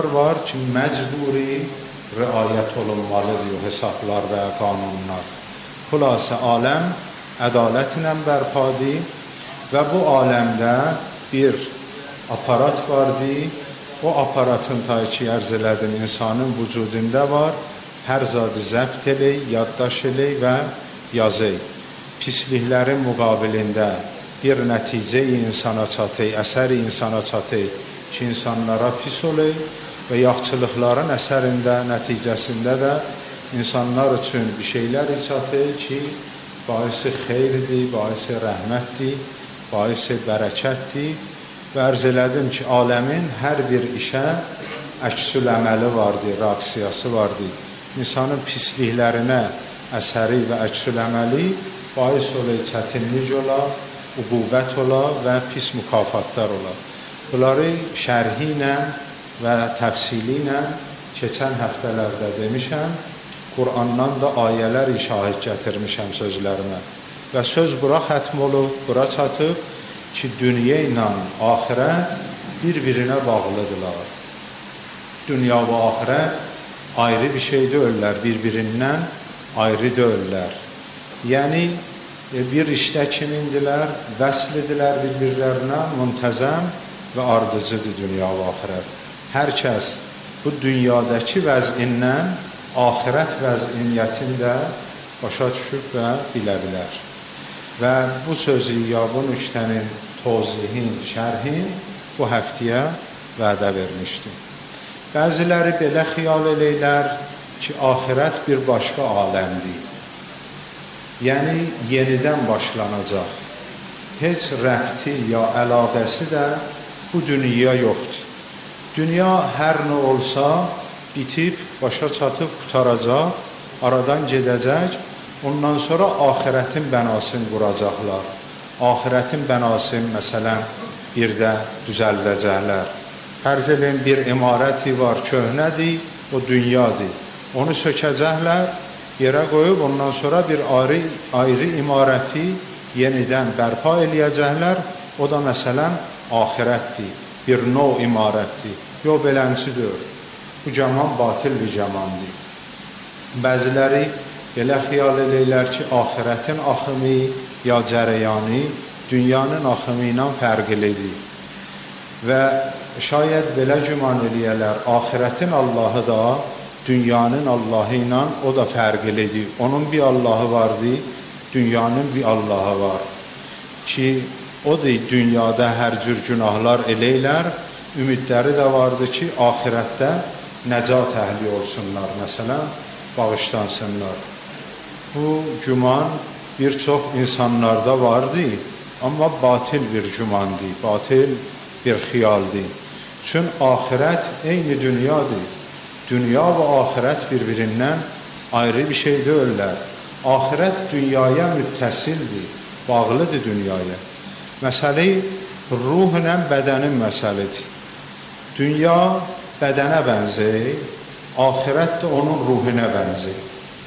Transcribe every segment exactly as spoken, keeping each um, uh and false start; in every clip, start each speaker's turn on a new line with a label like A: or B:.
A: var ki, məcburi riayət olunmalıdır o hesablar və qanunlar. Xülasə, aləm ədalətlə bərpadır və bu aləmdə bir aparat vardır. O aparatın ta ki, ərz elədim, insanın vücudunda var. Hər zadı zəbt elək, yaddaş elək və yazək. Pisliklərin müqabilində bir nəticə insana çatək, əsəri insana çatək ki, insanlara pis olay və yaxçılıqların əsərində, nəticəsində də insanlar üçün bir şeylər çatək ki, baisi xeyirdir, baisi rəhmətdir, baisi bərəkətdir. Və ərz elədim ki, aləmin hər bir işə əksül əməli vardır, reaksiyası vardır. İnsanın pisliklərinə əsəri və əksül əməli bais olay, çətinlik ola, uqubət ola və pis mükafatlar ola. Bunları şərhi ilə və təfsili ilə keçən həftələrdə demişəm. Qur'andan da ayələr şahid gətirmişəm sözlərimə. Və söz bura xətm olub, bura çatıb ki, dünya ilə axirət bir-birinə bağlıdırlar. Dünya və axirət ayrı bir şey deyirlər, bir-birindən ayrı deyirlər. Yəni, bir işdə kimindilər, vəslidirlər bir-birlərinə, müntəzəm və ardıcıdır dünya və axirət. Hər kəs bu dünyadakı vəzindən axirət vəziniyyətində başa düşüb və bilə bilər. Və bu sözü ya bu nüktənin tozihin, şərhin bu həftəyə vədə vermişdim. Bəziləri belə xiyal eləylər ki, axirət bir başqa aləmdir. Yəni, yenidən başlanacaq. Heç rəbti ya əlaqəsi də bu dünya yoxdur. Dünya hər nə olsa bitib, başa çatıb, qutaracaq, aradan gedəcək. Ondan sonra axirətin bənasını quracaqlar. Axirətin bənasını, məsələn, bir də düzəldəcəklər. Fərz edin, bir imarəti var, köhnədir, o dünyadır. Onu sökəcəklər, yerə qoyub, ondan sonra bir ayrı, ayrı imarəti yenidən bərpa eləyəcəklər. O da, məsələn, axirətdir, bir nov imarətdir. Yox, beləncidir. Bu cəman batil bir cəmandır. Bəziləri belə xiyal eləyirlər ki, axirətin axımı ya cərəyanı dünyanın axımı ilə fərqlidir. Və şayət belə güman eləyərlər, axirətin Allahı da dünyanın Allahı ilə o da fərqlidir. Onun bir Allahı vardır, dünyanın bir Allahı var. Ki, o da dünyada hər cür günahlar eləyirlər, ümidləri də vardır ki, axirətdə nəcat əhli olsunlar, məsələn, bağışlansınlar. Bu güman bir çox insanlarda vardı, amma batil bir gümandır, batil bir xiyaldır. Çünki axirət eyni dünyadır. Dünya və axirət bir-birindən ayrı bir şey deyirlər. Axirət dünyaya müttəsildir, bağlıdır dünyaya. Məsələ ruhla bədənin məsələdir. Dünya bədənə bənzəyir, axirət də onun ruhuna bənzəyir.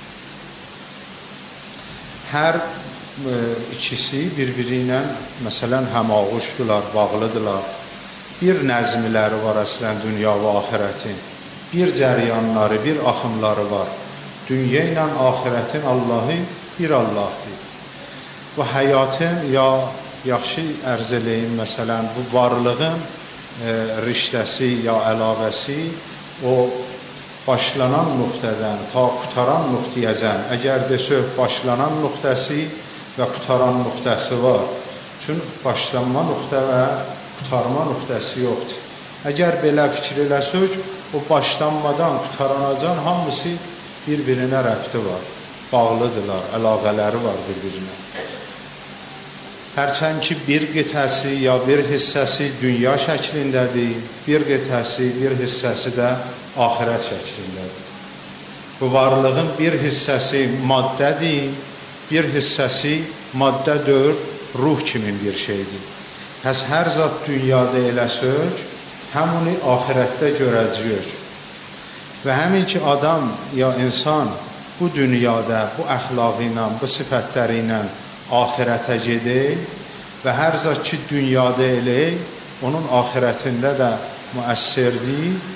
A: Hər e, ikisi bir-biri ilə, məsələn, həmağuşdurlar, bağlıdırlar. Bir nəzmiləri var əslən dünya və axirətin. Bir cəryanları, bir axımları var. Dünya ilə axirətin Allahı bir Allahdır. Bu həyatın, ya yaxşı ərz eləyim, məsələn, bu varlığın e, riştəsi, ya əlaqəsi, o başlanan nöqtədən ta qutaran nöqtəyəcən, əgər desək, başlanan nöqtəsi və qutaran nöqtəsi var. Çünki başlanma nöqtə və qutarma nöqtəsi yoxdur. Əgər belə fikir eləsək, o başlanmadan qutaranacaq hamısı bir-birinə rəbti var, bağlıdırlar, əlaqələri var bir-birinə. Hərçənd ki, bir qitəsi ya bir hissəsi dünya şəklindədir, bir qitəsi, bir hissəsi də axirət şəklindədir. Bu varlığın bir hissəsi maddədir, bir hissəsi maddə deyil, ruh kimi bir şeydir. Həs hər zat dünyada eləsək, həmini axirətdə görəcəyik. Və həmin ki, adam ya insan bu dünyada, bu əxlaqı ilə, bu sifətləri ilə axirətə gedək və hər zat ki, dünyada elək, onun axirətində də müəssirdir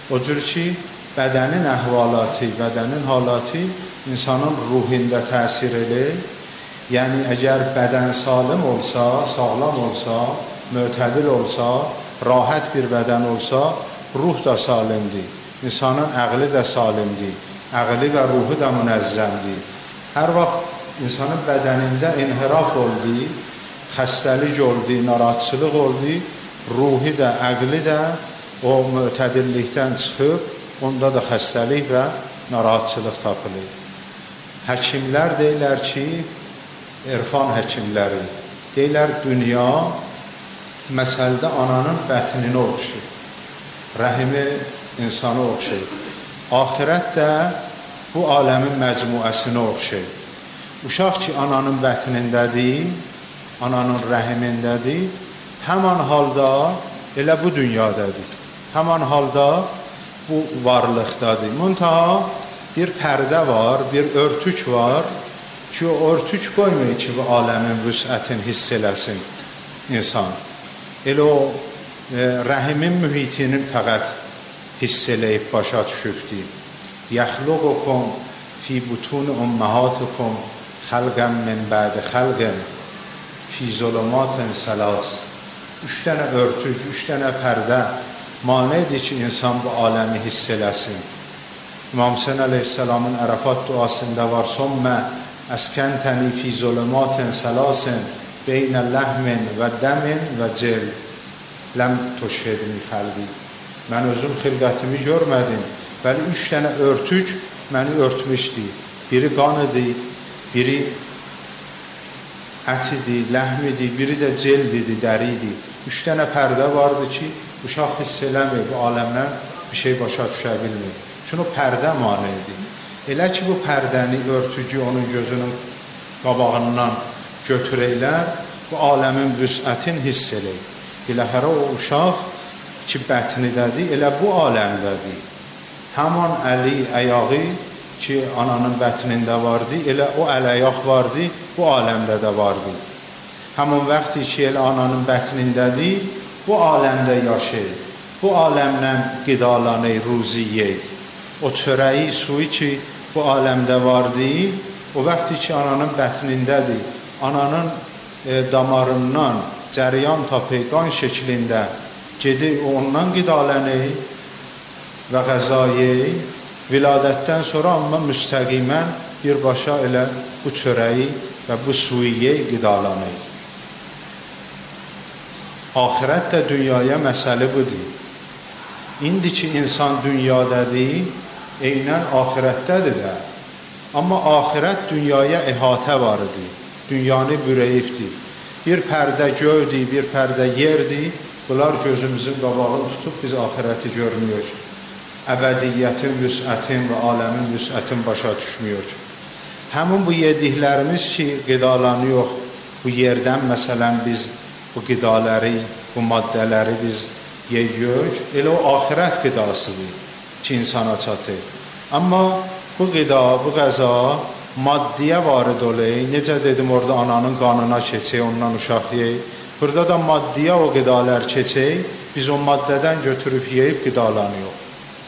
A: O cür ki, bədənin əhvalatı, bədənin halatı insanın ruhunda təsir edir. Yəni, əgər bədən salim olsa, sağlam olsa, mötədil olsa, rahat bir bədən olsa, ruh da salimdir. İnsanın əqli də salimdir. Əqli və ruhu da münəzzəmdir. Hər vaxt insanın bədənində inhiraf oldu, xəstəlik oldu, narahatçılıq oldu, ruhi də, əqli də o mötədillikdən çıxıb, onda da xəstəlik və narahatçılıq tapılır. Həkimlər deyirlər ki, irfan həkimləri, deyirlər dünya məsələdə ananın bətninə oxşur, rəhimi insana oxşur. Axirət də bu aləmin məcmuəsinə oxşur. Uşaq ki, ananın bətnindədir, ananın rəhimindədir, həman halda elə bu dünyadadır. Həman halda bu varlıqdadır. Muntaha bir pərdə var, bir örtük var ki, o örtük qoymuyor ki, bu aləmin vüsətini hiss eləsin insan. Elə o e, rəhimin mühitinin fəqət hiss eləyib başa düşübdir. Yəxluqukum fi butun ummahatikum xalqən min bə'di xalqən fi zulumatin səlas. Üç dənə örtük, üç dənə pərdə manidir ki, insan bu aləmi hiss eləsin. İmam Hüseyin əleyhisselamın Ərəfat duasında var. Sommə əskəntəni fi zulumatin səlasin beynə ləhmin və dəmin və cild. Ləm tuşhedni xəlbi. Mən özüm xilqətimi görmədim. Bəli, üç dənə örtük məni örtmüşdü. Biri qan idi, biri ət idi, ləhm idi, biri də cild idi, dəri idi. Üç dənə pərdə vardı ki, uşaq hiss eləmir, bu aləmdən bir şey başa düşə bilmir. Çünki o pərdə manidir. Elə ki, bu pərdəni, örtücü onun gözünün qabağından götürəklər, bu aləmin vüsətini hiss eləyir. Biləhərə o uşaq ki, bətnidədir, elə bu aləmdədir. Həman əli, əyağı ki, ananın bətnində vardı, elə o əl-əyaq vardı, bu aləmdə də vardı. Həman vaxtı ki, elə ananın bətnindədir, bu aləmdə yaşayır. Bu aləmdən qidalanır, ruzi yeyir. O çörəyi, suyu ki, bu aləmdə vardı, o vaxtı ki, ananın bətnindədir, ananın e, damarından cəryan tapı, qan şəklində gedir, ondan qidalanır və qəzayı, viladətdən sonra amma müstəqimən birbaşa elə bu çörəyi və bu suyu qidalanır. Axirət də dünyaya məsələ budur. İndi ki, insan dünyadadır, eynən axirətdədir də. Amma axirət dünyaya əhatə var idi, dünyanı bürəyibdir. Bir pərdə göydür, bir pərdə yerdir, bunlar gözümüzün qabağını tutub biz axirəti görmüyor. Əbədiyyətin, vüsətin və aləmin vüsətin başa düşmüyor. Həmin bu yediklərimiz ki, qidalanıyor, bu yerdən məsələn biz bu qidaları, bu maddələri biz yeyirik, elə o axirət qidasıdır ki, insana çatır. Amma bu qida, bu qəza maddiyə varid olur. Necə dedim, orada ananın qanına keçək, ondan uşaq yeyir. Burada da maddiyə o qidalar keçək, biz o maddədən götürüb yeyib qidalanıyor.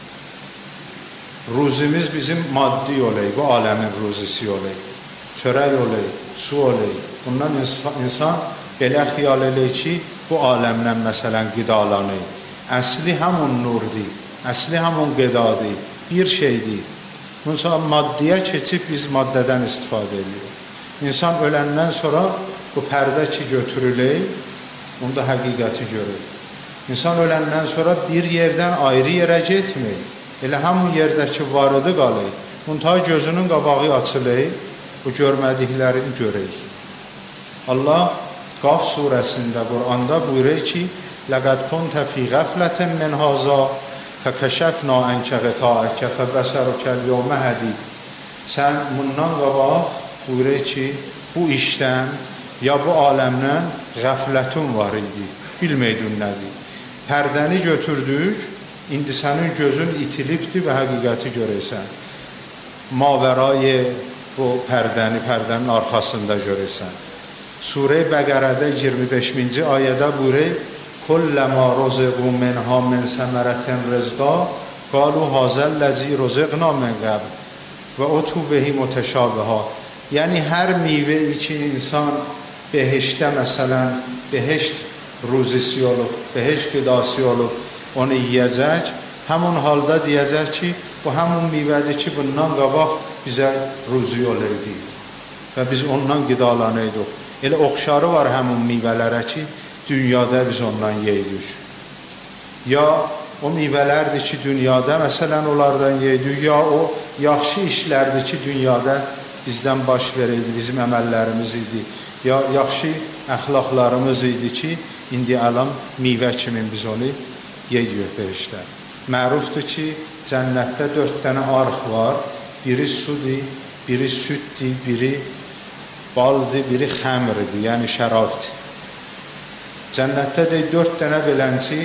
A: Ruzimiz bizim maddi olur, bu aləmin ruzisi olur. Çörək olur, su olur. Bundan insan belə xiyal edir ki, bu aləmdən məsələn qidalanır. Əsli həmun nurdur, əsli həmun qidadır, bir şeydir. Bunsa maddiyə keçib biz maddədən istifadə edirik. İnsan öləndən sonra bu pərdə ki götürülür, onda həqiqəti görür. İnsan öləndən sonra bir yerdən ayrı yerə getmir. Elə həmin yerdəki varıdı qalır. Muntaha gözünün qabağı açılır, bu görmədiklərini görür. Allah Qaf surəsində, Quranda buyurur ki, لَقَدْ كُنْتَ فِي غَفْلَةٍ مِنْ هَذَا فَكَشَفْنَا عَنْكَ غِطَاءَكَ فَبَصَرُكَ الْيَوْمَ حَدِيدٌ. Sən bundan qabaq buyurur ki, bu işdən ya bu aləmdən qəflətin var idi, bilməydin nədir. Pərdəni götürdük, indi sənin gözün itilibdir və həqiqəti görürsən. Mavərayı bu pərdəni, pərdənin arxasında görürsən. Surə Bəqərədə iyirmi beşinci ayədə buyurur: "Kulləmə ruziqu minhə min səmərətin rizqa قالوا هذا الذی رزقنا من قبل و اتوا به متشابها. یعنی هر میوه‌ای که insan behişte mesela behişt ruzisi olup, behişt gıdası olup onu yiyecek, həmin halda deyəcək ki, bu həmin meyvədir ki, bundan qabaq bizə ruzi olaydı və biz ondan qidalanıydıq. Elə oxşarı var həmin meyvələrə ki, dünyada biz ondan yeyidik. Ya o meyvələrdir ki, dünyada məsələn onlardan yeyidik, ya o yaxşı işlərdir ki, dünyada bizdən baş verirdi, bizim əməllərimiz idi. Ya yaxşı əxlaqlarımız idi ki, indi alam meyvə kimi biz onu yeyirik behiştə. Mərufdur ki, cənnətdə dörd dənə arx var. Biri sudur, biri süddir, biri baldır, biri xəmrdir, yəni şərabdır. Cənnətdə də dörd dənə belənci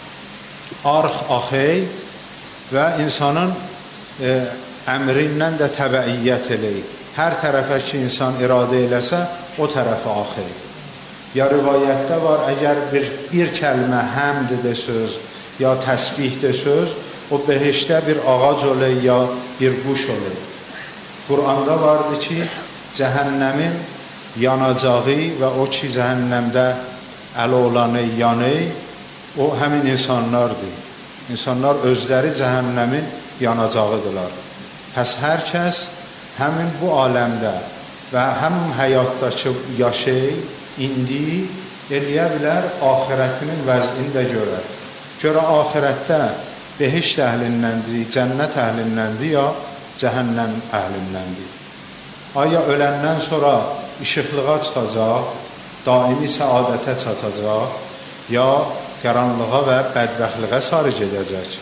A: arx axey və insanın e, əmrindən də təbəiyyət eləyir. Hər tərəfə ki, insan iradə eləsə, o tərəfə axey. Ya rivayətdə var, əgər bir, bir kəlmə həmd də söz, ya təsbih də söz, o behişdə bir ağac olay, ya bir quş olay. Quranda vardı ki, cəhənnəmin yanacağı və o ki, cəhənnəmdə əl olanı yanı, o həmin insanlardır. İnsanlar özləri cəhənnəmin yanacağıdırlar. Pəs hər kəs həmin bu aləmdə və həmin həyatdakı yaşay, indi eləyə bilər, axirətinin vəzini də görər. Görə axirətdə behişt əhlindəndir, cənnət əhlindəndir, ya cəhənnəm əhlindəndir. Aya öləndən sonra işıqlığa çıxacaq, daimi səadətə çatacaq, ya qaranlığa və bədbəxtliğə sarı gedəcək.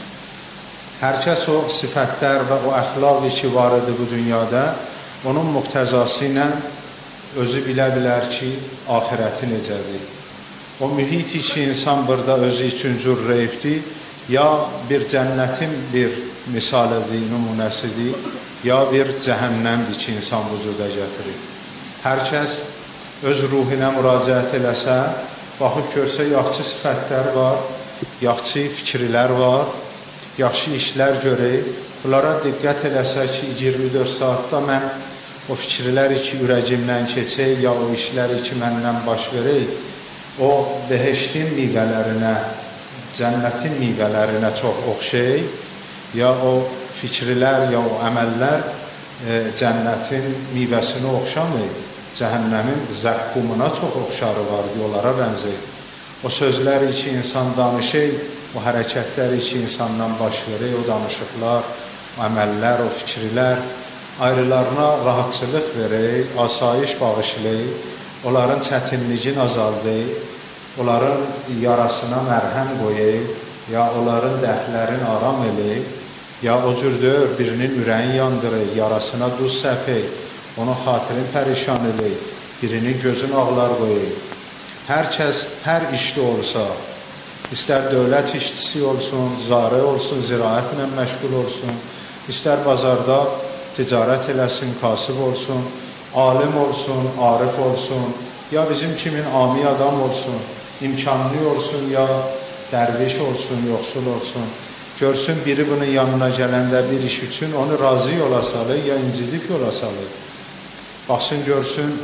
A: Hər kəs o sifətlər və o əxlaqı ki, var idi bu dünyada, onun muqtəzası ilə özü bilə bilər ki, axirəti necədir. O mühiti ki, insan burada özü üçün cürrəyibdir, ya bir cənnətin bir misalıdır, nümunəsidir, ya bir cəhənnəmdir ki, insan vücuda gətirir. Hər kəs öz ruhuna müraciət eləsə, baxıb görsə, yaxşı sifətlər var, yaxşı fikrlər var, yaxşı işlər görək, bunlara diqqət eləsə ki, iyirmi dörd saatda mən o fikirləri ki, ürəcimdən keçək, ya o işləri ki, məndən baş verək, o behiştin meyvələrinə, cənnətin meyvələrinə çox oxşay, ya o fikrlər, ya o əməllər e, cənnətin meyvəsinə oxşamır, cəhənnəmin zəqqumuna çox oxşarı var, onlara bənzək. O sözləri ki, insan danışır, o hərəkətləri ki, insandan baş verir, o danışıqlar, o əməllər, o fikrlər ayrılarına rahatçılıq verir, asayiş bağışlayır, onların çətinliğini azaldır, onların yarasına mərhəm qoyur, ya onların dərdlərini aram eləyir, ya o cürdür birinin ürəyin yandırır, yarasına duz səpir, onun xatirini pərişan eləyir, birinin gözün ağlar qoyur. Hər kəs, hər işdə olsa, istər dövlət işçisi olsun, zarı olsun, ziraətlə məşğul olsun, istər bazarda ticarət eləsin, kasıb olsun, alim olsun, arif olsun, ya bizim kimin ami adam olsun, imkanlı olsun, ya dərviş olsun, yoxsul olsun. Görsün biri bunun yanına gələndə bir iş üçün onu razı yola salır, ya incidib yola salır. Baxsın, görsün,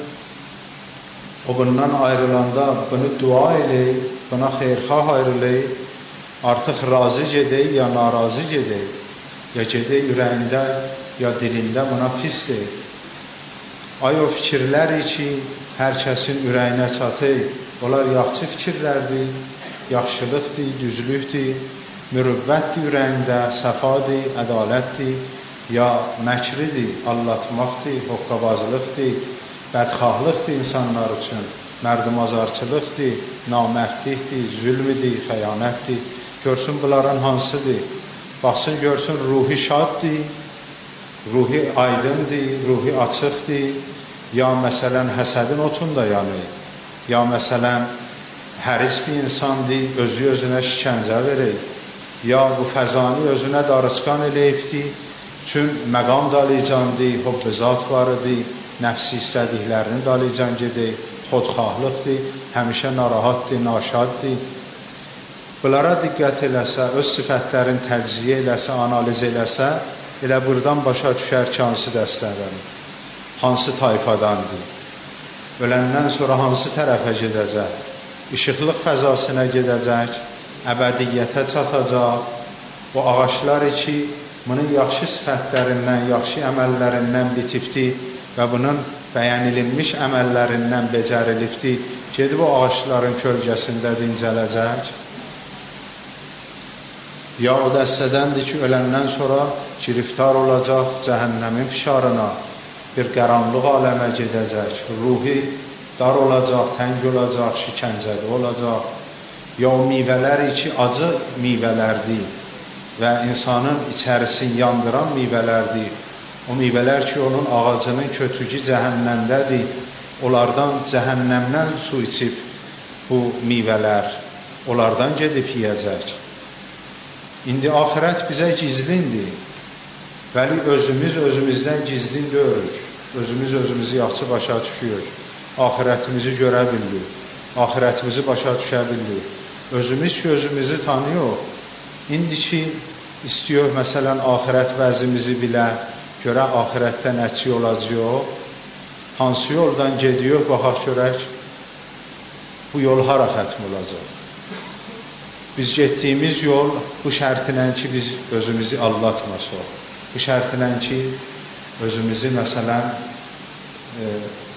A: o bundan ayrılanda bunu dua eləyir, buna xeyrxah ayrılır, artıq razı gedək, ya narazı gedək, ya gedək ürəyində, ya dilində buna pisdir. Ay o fikirlər ki, hər kəsin ürəyinə çatır, onlar yaxşı fikirlərdir, yaxşılıqdır, düzlükdir, mürüvvətdir ürəyində, səfadır, ədalətdir, ya məkridir, allatmaqdır, hoqqabazlıqdır, bədxahlıqdır insanlar üçün, mərdumazarçılıqdır, namərdlikdir, zülmüdür, xəyanətdir. Görsün bunların hansıdır? Baxsın, görsün, ruhi şaddır, ruhi aydındır, ruhi açıqdır, ya məsələn həsədin otunda yanır, ya məsələn həris bir insandır, özü özünə şikəncə verir, ya bu fəzani özünə darıçqan eləyibdir, çün məqam dalıcandır, hobbizat varıdır, nəfsi istədiklərini dalıcan gedir, xodxahlıqdır, həmişə narahatdır, naşaddır. Bunlara diqqət eləsə, öz sifətlərin təcziyə eləsə, analiz eləsə, elə buradan başa düşər ki, hansı dəstədəndir, hansı tayfadandır, öləndən sonra hansı tərəfə gedəcək, işıqlıq fəzasına gedəcək, əbədiyyətə çatacaq. O ağaçlar ki, bunun yaxşı sifətlərindən, yaxşı əməllərindən bitibdir və bunun bəyənilmiş əməllərindən becərilibdir, gedib o ağaçların kölgəsində dincələcək. Ya o dəstədəndir ki, öləndən sonra giriftar olacaq cəhənnəmin fişarına, bir qaranlıq aləmə gedəcək, ruhi dar olacaq, təng olacaq, şikəncədə olacaq. Ya o meyvələr ki, acı meyvələrdir və insanın içərisini yandıran meyvələrdir. O meyvələr ki, onun ağacının kötücü cəhənnəmdədir, onlardan cəhənnəmdən su içib bu meyvələr, onlardan gedib yiyəcək. İndi axirət bizə gizlindir, vəli özümüz özümüzdən gizlin görürük, özümüz özümüzü yaxşı başa düşürük, axirətimizi görə bilirik, axirətimizi başa düşə bilirik, özümüz ki, özümüzü tanıyıq. İndi ki, istiyor, məsələn, axirət vəzimizi bilə, görə axirətdə nəçi olacaq, hansı yoldan gediyor, baxaq görək, bu yol hara xətm olacaq. Biz getdiyimiz yol bu şərtinlə ki, biz özümüzü allatmasaq, bu şərtinlə ki, özümüzü, məsələn, e,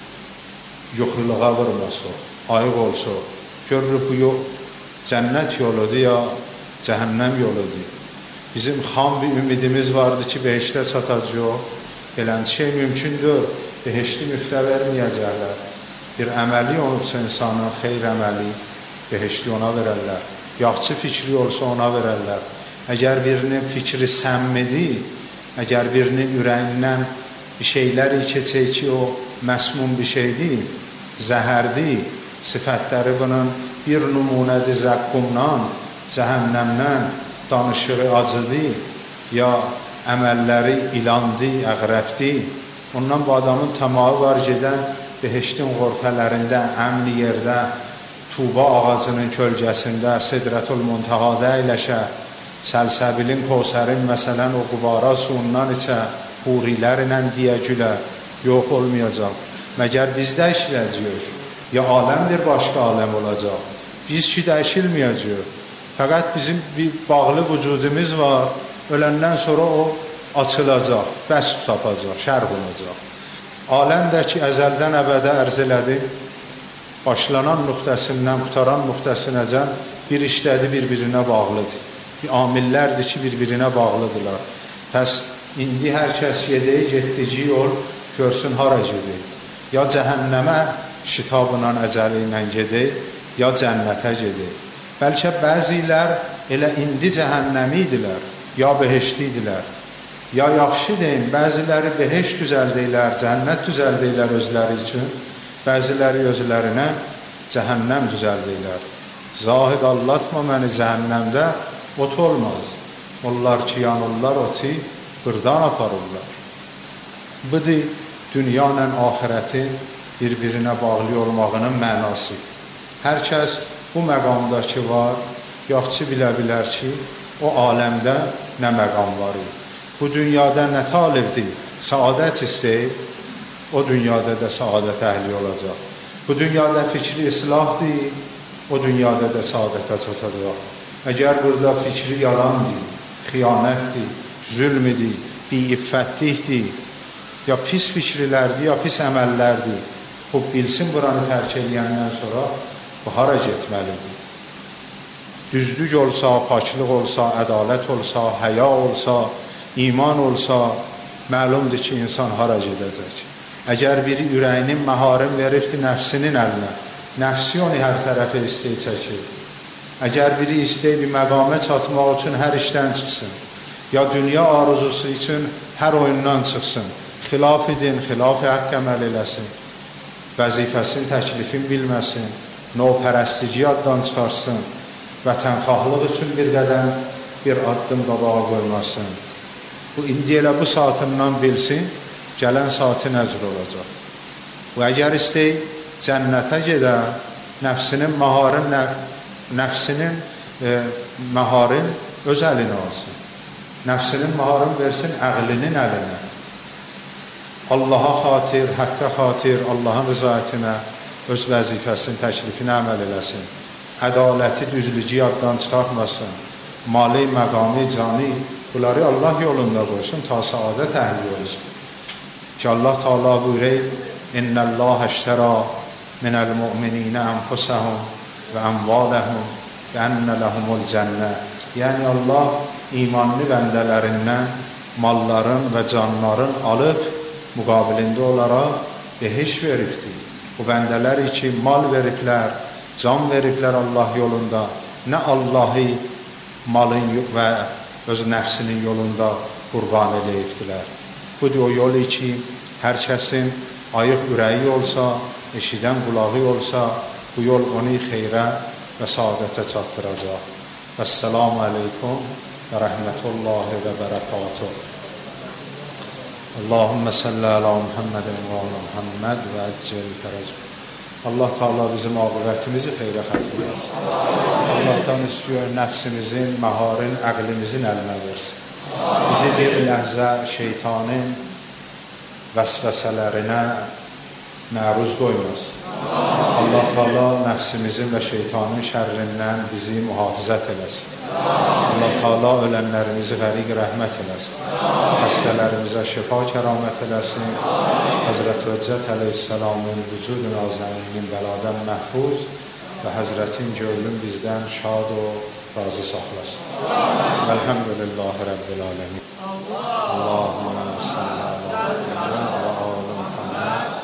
A: yoxluğa vurmasaq, ayıq olsaq, görürük bu yol cənnət yoludur ya cəhənnəm yoludur. Bizim xam bir ümidimiz vardı ki, behiştə çatacaq, belən şey mümkündür, behişti müftə verməyəcəklər. Bir əməli olsa insanın, xeyr əməli, behişti ona verərlər. Yaxşı fikri olsa ona verərlər. Əgər birinin fikri səmmidir, əgər birinin ürəyindən bir şeylər keçək ki, o məsmum bir şeydir, zəhərdir, sifətləri bunun bir nümunədir zəqqumdan, cəhənnəmdən, danışığı acıdır, ya əməlləri ilandır, əqrəbdir. Ondan bu adamın təmağı var gedən behiştin qorfələrində, əmni yerdə, Tuba ağacının kölgəsində, Sidratul Muntahada əyləşə, Səlsəbilin, Kosərin, məsələn, o qubara suyundan içə, hurilərlə deyə gülə, yox olmayacaq. Məgər biz dəyişiləcəyik, ya aləm bir başqa aləm olacaq. Biz ki, dəyişilməyəcəyik. Fəqət bizim bir bağlı vücudumuz var, öləndən sonra o açılacaq, bəst tapacaq, şərq olacaq. Aləm də ki, əzəldən əbədə ərz elədi, başlanan nöqtəsindən, qutaran nöqtəsinəcən bir işlədi, bir-birinə bağlıdır. Bir amillərdir ki, bir-birinə bağlıdırlar. Pəs, indi hər kəs yedəyi, getdici yol görsün hara gedir. Ya cəhənnəmə şitabla, əcəli ilə gedir, ya cənnətə gedir. Bəlkə bəzilər elə indi cəhənnəmi idilər, ya behişti idilər. Ya yaxşı deyin, bəziləri beheş düzəldəylər, cənnət düzəldəylər özləri üçün, bəziləri özlərinə cəhənnəm düzəldəylər. Zahid allatma məni cəhənnəmdə, ot olmaz. Onlar ki, yanırlar oti, burdan aparırlar. Budur, dünyanın ahirəti bir-birinə bağlı olmağının mənası. Hər kəs bu məqamda ki var, yaxşı bilə bilər ki, o aləmdə nə məqam var. Bu dünyada nə talibdir, saadət istəyir, o dünyada da saadət əhli olacaq. Bu dünyada fikri islahdır, o dünyada da saadətə çatacaq. Əgər burada fikri yalandır, xiyanətdir, zülmüdür, bi-iffətlikdir, ya pis fikirlərdir, ya pis əməllərdir, o bilsin buranı tərk edəndən sonra bu hara getməlidir. Düzlük olsa, paklıq olsa, ədalət olsa, həya olsa, iman olsa, məlumdur ki, insan hara gedəcək. Əgər biri ürəyinin məharım veribdir nəfsinin əlinə, nəfsi onu hər tərəfə istəyə çəkir. Əgər biri istəyə bir məqamə çatmaq üçün hər işdən çıxsın, ya dünya arzusu üçün hər oyundan çıxsın, xilaf edin, xilaf-ı haqq əməl eləsin, vəzifəsin, təklifin bilməsin, növpərəstliyi addan çıxarsın, vətənxahlıq üçün bir qədəm, bir addım qabağa qoymasın. Bu, indi elə bu saatından bilsin, gələn saati nəcr olacaq. Bu, əgər istəy cənnətə gedə, nəfsinin maharın, nəfsinin e, məharın öz əlinə alsın. Nəfsinin məharını versin əqlinin əlinə. Allaha xatir, həqqə xatir, Allahın rızayətinə öz vəzifəsinin təklifini əməl eləsin. Ədaləti, düzlücü yaddan çıxartmasın. Mali, məqami, cani, bunları Allah yolunda qoysun, ta saadət əhli olsun. Ki Allah Teala buyurur: İnnəllaha əştərə minəl mu'mininə ənfusəhum və əmvaləhum və ənnə ləhumul cənnə. Yəni Allah imanlı bəndələrindən malların və canların alıb müqabilində olaraq behiş veribdir. Bu bəndələr ki mal veriblər, can veriblər Allah yolunda, nə Allahı malın və öz nəfsinin yolunda qurban eləyibdilər. Budur o yol ki, hər kəsin ayıq ürəyi olsa, eşidən qulağı olsa, bu yol onu xeyrə və saadətə çatdıracaq. Əssalamu aleykum və rəhmətullahi və bərəkatuh. Allahümmə salli ala Muhammedin və ala Muhammed və əccəl tərəcəm. Allah Teala bizim aqibətimizi xeyrə xətm etsin. Allah'tan istiyor nəfsimizin, məharın, əqlimizin əlinə versin. Bizi bir ləhzə şeytanın vəsvəsələrinə məruz qoymasın. Allah Teala nəfsimizin və şeytanın şərrindən bizi mühafizət eləsin. Allah Teala ölənlərimizi qəriq rəhmət eləsin. Xəstələrimizə şifa kəramət eləsin. Həzrət Hüccət əleyhissalamın vücud-u nazəminin bəladan məhfuz və Həzrətin gönlün bizdən şad o razı saxlasın. Elhamdülillahi Rabbil alemin. Allahümme salli ala Muhammed və ala Muhammed.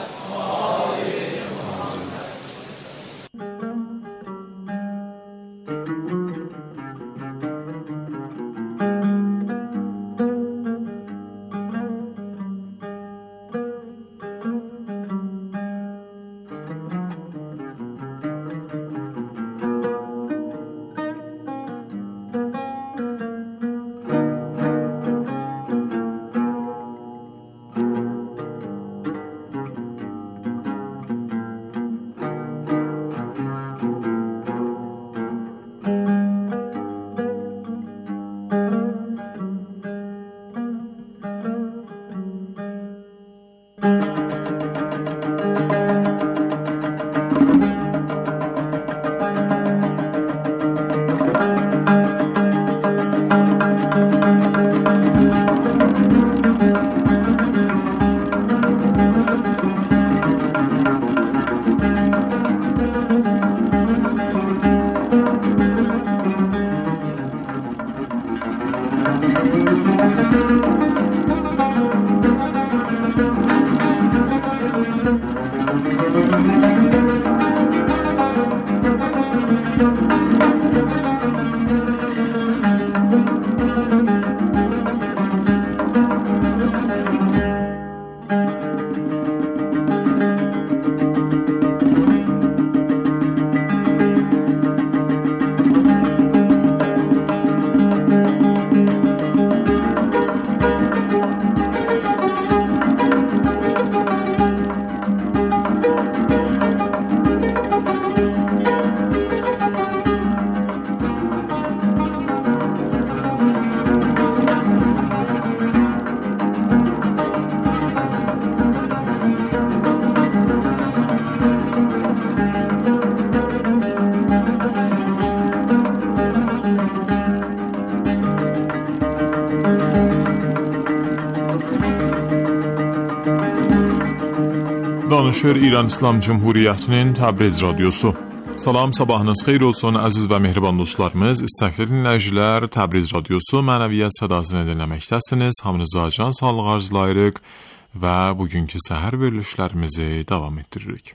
B: Danışır İran İslam Cumhuriyyətinin Təbriz Radyosu. Salam, sabahınız xeyir olsun əziz və mehriban dostlarımız. İstəkli dinləyicilər, Təbriz Radyosu mənəviyyat sədasını dinləməkdəsiniz. Hamınıza can sağlıq arzulayırıq və bugünkü səhər verilişlərimizi davam etdiririk.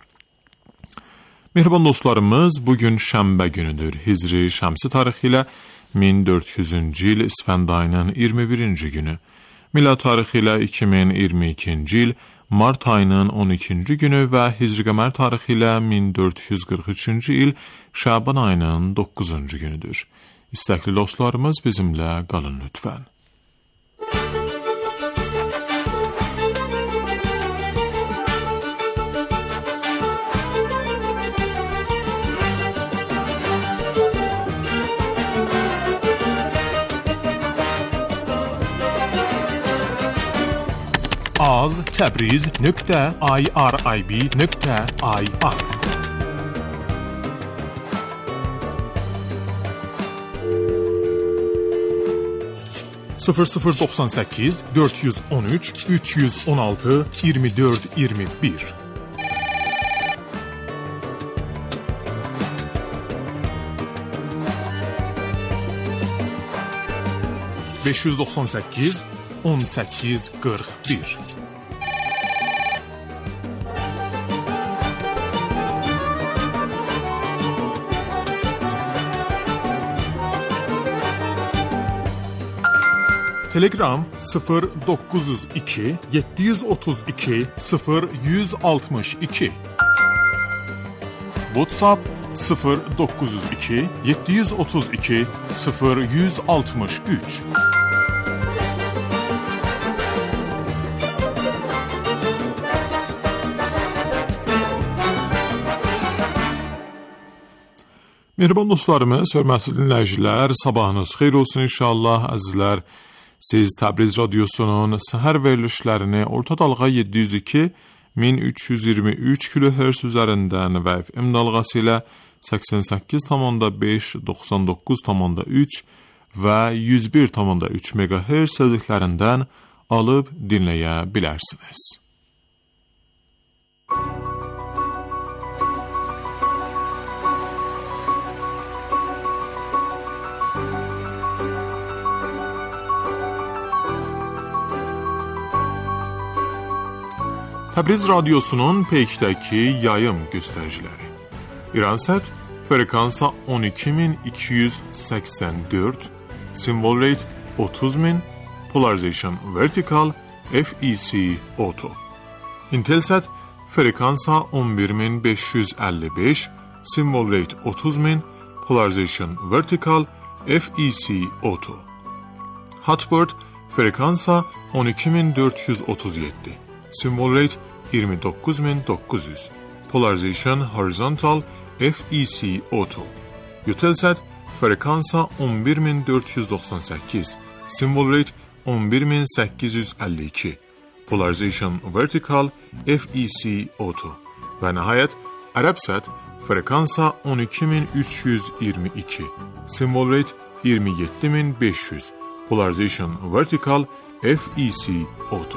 B: Mehriban dostlarımız, bugün şənbə günüdür. Hicri şəmsi tarixi ilə min dörd yüzüncü il İsfənd ayının iyirmi birinci günü. Milad tarixi ilə iki min iyirmi ikinci il Mart ayının on ikinci günü və Hicri qəmər tarixi ilə min dörd yüz qırx üçüncü il Şaban ayının doqquzuncu günüdür. İstəkli dostlarımız bizimlə qalın lütfən. az təbriz nöqtə irib nöqtə ir sıfır sıfır doksan səkkiz dörd yüz on üç üç yüz on altı iyirmi dörd iyirmi bir beş yüz doxsan səkkiz on səkkiz qırx bir Telegram sıfır dokuz yüz iki yeddi yüz otuz iki sıfır yüz altmış iki WhatsApp sıfır dokuz yüz iki yeddi yüz otuz iki sıfır yüz altmış üç Mehriban dostlarımız, hörmətli dinləyicilər, sabahınız xeyir olsun inşallah, əzizlər. Siz Təbriz Radiosunun səhər verilişlərini orta dalğa yeddi yüz iki min üç yüz iyirmi üç kilohertz üzərindən və F M dalğası ilə səksən səkkiz tam beş, doxsan doqquz tam üç və yüz bir tam üç megahertz sözlüklərindən alıb dinləyə bilərsiniz. Təbriz Radiosunun peykdəki yayım göstəriciləri. İransat frekansa on iki min iki yüz səksən dörd, symbol rate otuz min, polarization vertical, F E C auto. Intelsat frekansa on bir min beş yüz əlli beş, symbol rate otuz min, polarization vertical, F E C auto. Hotbird frekansa on iki min dörd yüz otuz yeddi. Symbol rate iyirmi doqquz min doqquz yüz. Polarization horizontal F E C auto. Eutelsat frekansa on bir min dörd yüz doxsan səkkiz. Symbol rate on bir min səkkiz yüz əlli iki. Polarization vertical F E C auto. Və nəhayət Arabsat frekansa on iki min üç yüz iyirmi iki. Symbol rate iyirmi yeddi min beş yüz. Polarization vertical F E C auto.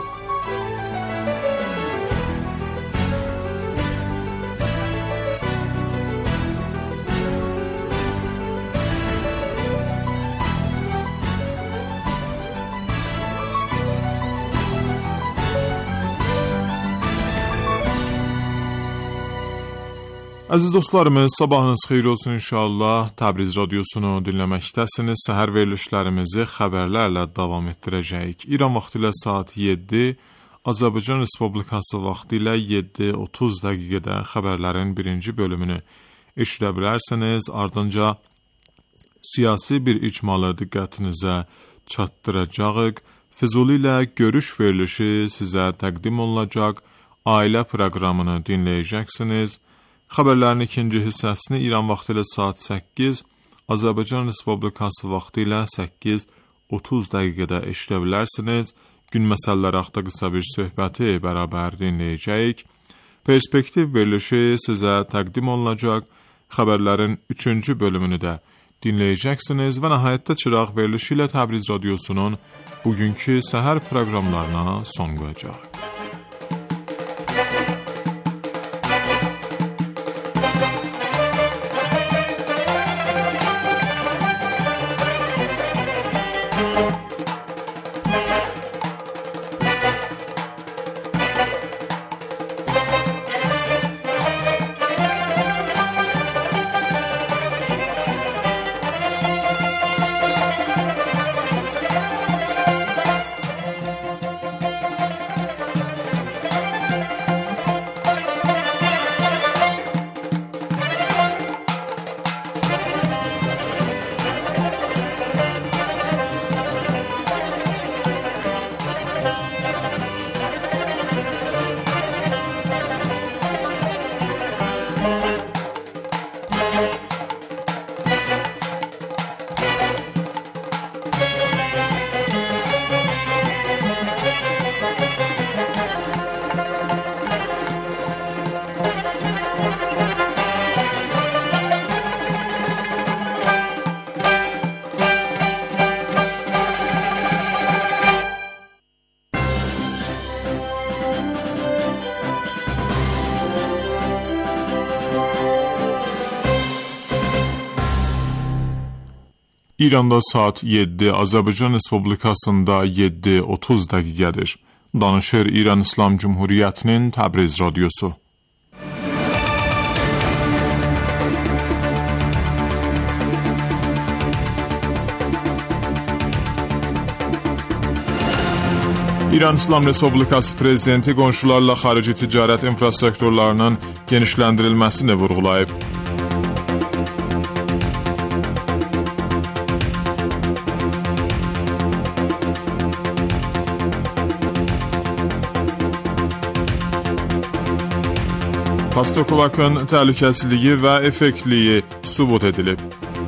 B: Əziz dostlarımız, sabahınız xeyir olsun inşallah. Təbriz Radiosunu dinləməkdəsiniz. Səhər verilişlərimizi xəbərlərlə davam etdirəcəyik. İran vaxtı ilə saat yeddi, Azərbaycan Respublikası vaxtı ilə yeddi otuz dəqiqədə xəbərlərin birinci bölümünü eşidə bilərsiniz. Ardınca siyasi bir icmalı diqqətinizə çatdıracağıq. Füzuli ilə görüş verilişi sizə təqdim olunacaq. Ailə proqramını dinləyəcəksiniz. Xəbərlərin ikinci hissəsini İran vaxtı ilə saat səkkiz, Azərbaycan Respublikası vaxtı ilə səkkiz otuz dəqiqədə eşidə bilərsiniz. Gün məsələləri haqda qısa bir söhbəti bərabər dinləyəcəyik. Perspektiv verilişi sizə təqdim olunacaq. Xəbərlərin üçüncü bölümünü də dinləyəcəksiniz və nəhayətdə çıraq verilişi ilə Təbriz Radiosunun bugünkü səhər proqramlarına son qoyacaq. İranda saat yeddi, Azərbaycan Respublikasında yeddi otuz dəqiqədir. Danışır İran İslam Cumhuriyyətinin Təbriz Radyosu. İran İslam Respublikası Prezidenti qonşularla xarici ticarət infrastrukturlarının genişləndirilməsini vurğulayıb. Pastokovakın təhlükəsizliyi və effektliyi sübut edilib.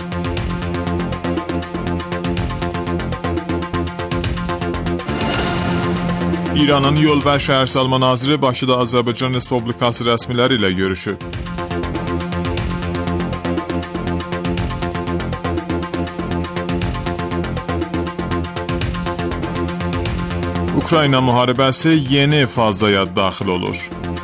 B: İranın Yol və Şəhərsalma Naziri Bakıda Azərbaycan Respublikası rəsmiləri ilə görüşüb. Ukrayna müharibəsi yeni fazaya daxil olur.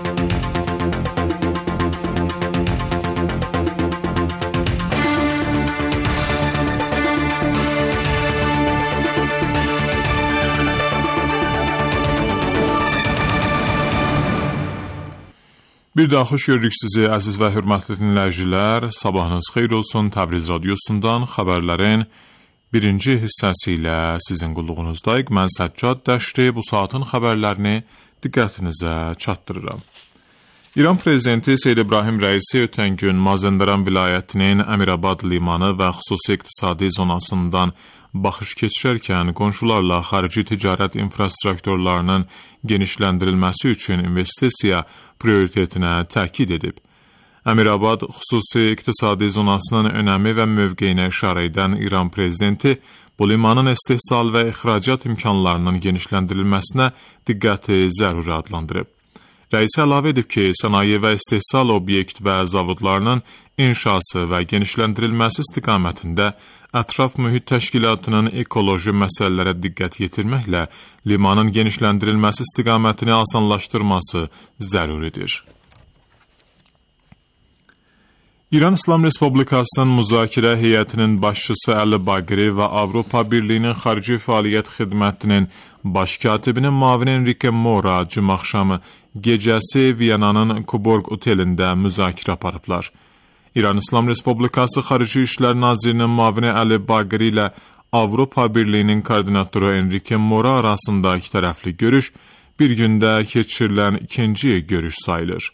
B: Bir daha xoş görürük sizi əziz və hörmətli dinləyicilər. Sabahınız xeyir olsun. Təbriz Radyosundan xəbərlərin birinci hissəsi ilə sizin qulluğunuzdayıq. Mən Səccad Dəşti bu saatın xəbərlərini diqqətinizə çatdırıram. İran Prezidenti Seyyid İbrahim Rəisi ötən gün Mazandaran vilayətinin Əmirabad limanı və xüsusi iqtisadi zonasından baxış keçirərkən qonşularla xarici ticarət infrastrukturlarının genişləndirilməsi üçün investisiya prioritetinə təkid edib. Əmirabad xüsusi iqtisadi zonasının önəmi və mövqeyinə işarə edən İran Prezidenti bu limanın istehsal və ixracat imkanlarının genişləndirilməsinə diqqəti zəruri adlandırıb. Rəis əlavə edib ki, sənaye və istehsal obyekt və zavodlarının inşası və genişləndirilməsi istiqamətində ətraf mühit təşkilatının ekoloji məsələlərə diqqət yetirməklə limanın genişləndirilməsi istiqamətini asanlaşdırması zəruridir. İran İslam Respublikasının müzakirə heyətinin başçısı Əli Baqiri və Avropa Birliyinin Xarici Fəaliyyət Xidmətinin baş katibinin mavini Enrique Mora cümə axşamı gecəsi Viyananın Kuborg otelində müzakirə aparıblar. İran İslam Respublikası Xarici İşlər Nazirinin mavini Əli Baqiri ilə Avropa Birliyinin koordinatoru Enrique Mora arasında iki tərəfli görüş bir gündə keçirilən ikinci görüş sayılır.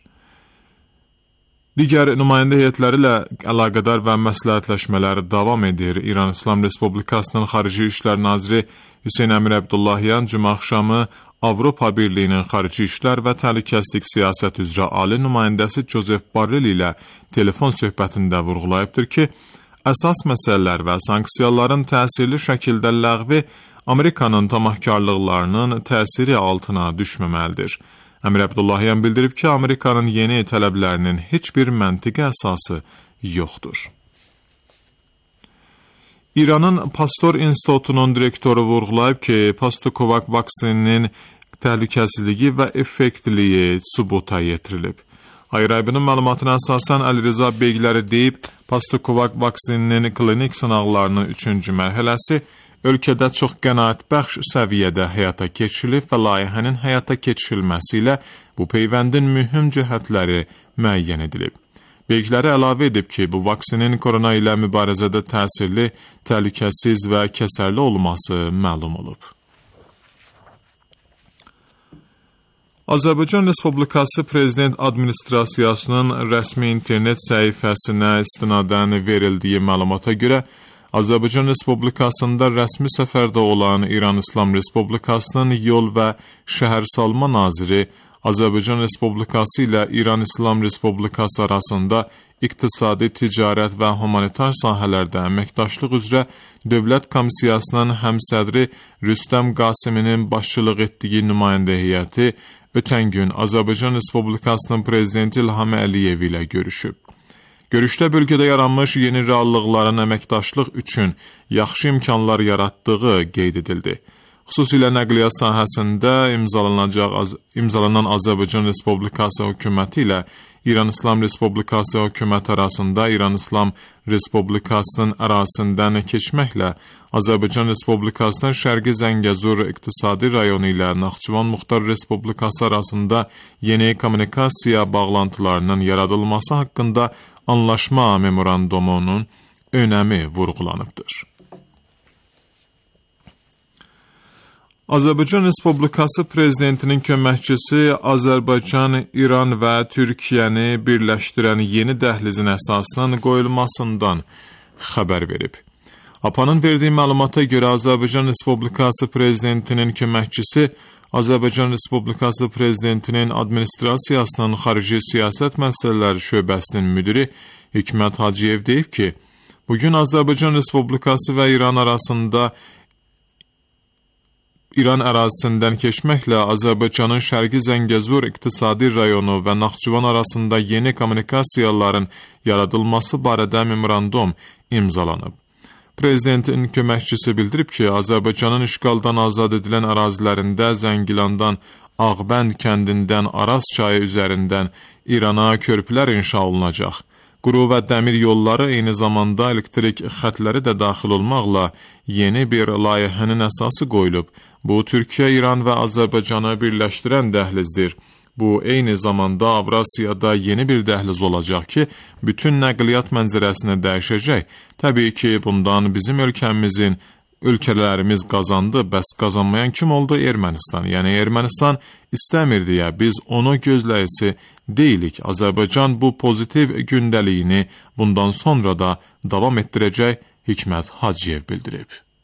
B: Digər nümayəndə heyətləri ilə əlaqədar və məsləhətləşmələr davam edir. İran İslam Respublikasının Xarici İşlər Naziri Hüseyn Əmir Əbdullahyan cümə axşamı Avropa Birliyinin Xarici İşlər və Təhlükəsizlik Siyasət üzrə ali nümayəndəsi Joseph Borrell ilə telefon söhbətində vurğulayıbdır ki, əsas məsələlər və sanksiyaların təsirli şəkildə ləğvi Amerikanın tamahkarlıqlarının təsiri altına düşməməlidir. Əmir Əbdullahyan bildirib ki, Amerikanın yeni tələblərinin heç bir məntiqi əsası yoxdur. İranın Pastor İnstitutunun direktoru vurğulayıb ki, Pastokovak vaksininin təhlükəsizliyi və effektliyi sübuta yetirilib. Ayrıbının məlumatına əsasən Əli Rıza Beygiləri deyib, Pastokovak vaksininin klinik sınaqlarının üçüncü mərhələsi ölkədə çox qənaətbəxş səviyyədə həyata keçirilib və layihənin həyata keçirilməsi ilə bu peyvəndin mühüm cəhətləri müəyyən edilib. Beygiləri əlavə edib ki, bu vaksinin korona ilə mübarizədə təsirli, təhlükəsiz və kəsərli olması məlum olub. Azərbaycan Respublikası Prezident Administrasiyasının rəsmi internet səhifəsinə istinadən verildiyi məlumata görə, Azərbaycan Respublikasında rəsmi səfərdə olan İran İslam Respublikasının Yol və Şəhərsalma Naziri Azərbaycan Respublikası ilə İran İslam Respublikası arasında iqtisadi, ticarət və humanitar sahələrdə əməkdaşlıq üzrə Dövlət Komissiyasının həmsədri Rüstəm Qasiminin başçılıq etdiyi nümayəndə heyəti ötən gün Azərbaycan Respublikasının Prezidenti İlham Əliyev ilə görüşüb. Görüşdə bölgədə yaranmış yeni reallıqların əməkdaşlıq üçün yaxşı imkanlar yaratdığı qeyd edildi. Xüsusilə nəqliyyat sahəsində imzalanacaq imzalanan Azərbaycan Respublikası hökuməti ilə İran İslam Respublikası hökuməti arasında İran İslam Respublikasının ərazisindən keçməklə Azərbaycan Respublikasının Şərqi Zəngəzur iqtisadi rayonu ilə Naxçıvan Muxtar Respublikası arasında yeni kommunikasiya bağlantılarının yaradılması haqqında anlaşma memorandumunun önəmi vurğulanıbdır. Azərbaycan Respublikası Prezidentinin köməkçisi Azərbaycan, İran və Türkiyəni birləşdirən yeni dəhlizin əsasının qoyulmasından xəbər verib. A P A-nın verdiyi məlumata görə Azərbaycan Respublikası Prezidentinin köməkçisi Azərbaycan Respublikası Prezidentinin Administrasiyasının Xarici Siyasət Məsələləri Şöbəsinin müdiri Hikmət Hacıyev deyib ki, bugün Azərbaycan Respublikası və İran arasında İran ərazisindən keçməklə Azərbaycanın Şərqi Zəngəzur iqtisadi rayonu və Naxçıvan arasında yeni kommunikasiyaların yaradılması barədə memorandum imzalanıb. Prezidentin köməkçisi bildirib ki, Azərbaycanın işğaldan azad edilən ərazilərində Zəngilandan Ağbənd kəndindən Araz çayı üzərindən İrana körpülər inşa olunacaq. Quru və dəmir yolları eyni zamanda elektrik xətləri də daxil olmaqla yeni bir layihənin əsası qoyulub. Bu, Türkiyə, İran və Azərbaycanı birləşdirən dəhlizdir. Bu, eyni zamanda Avrasiyada yeni bir dəhliz olacaq ki, bütün nəqliyyat mənzərəsini dəyişəcək. Təbii ki, bundan bizim ölkəmizin, ölkələrimiz qazandı, bəs qazanmayan kim oldu? Ermənistan. Yəni, Ermənistan istəmir deyə biz onu gözləyisi deyilik. Azərbaycan bu pozitiv gündəliyini bundan sonra da davam etdirəcək, Hikmət Hacıyev bildirib.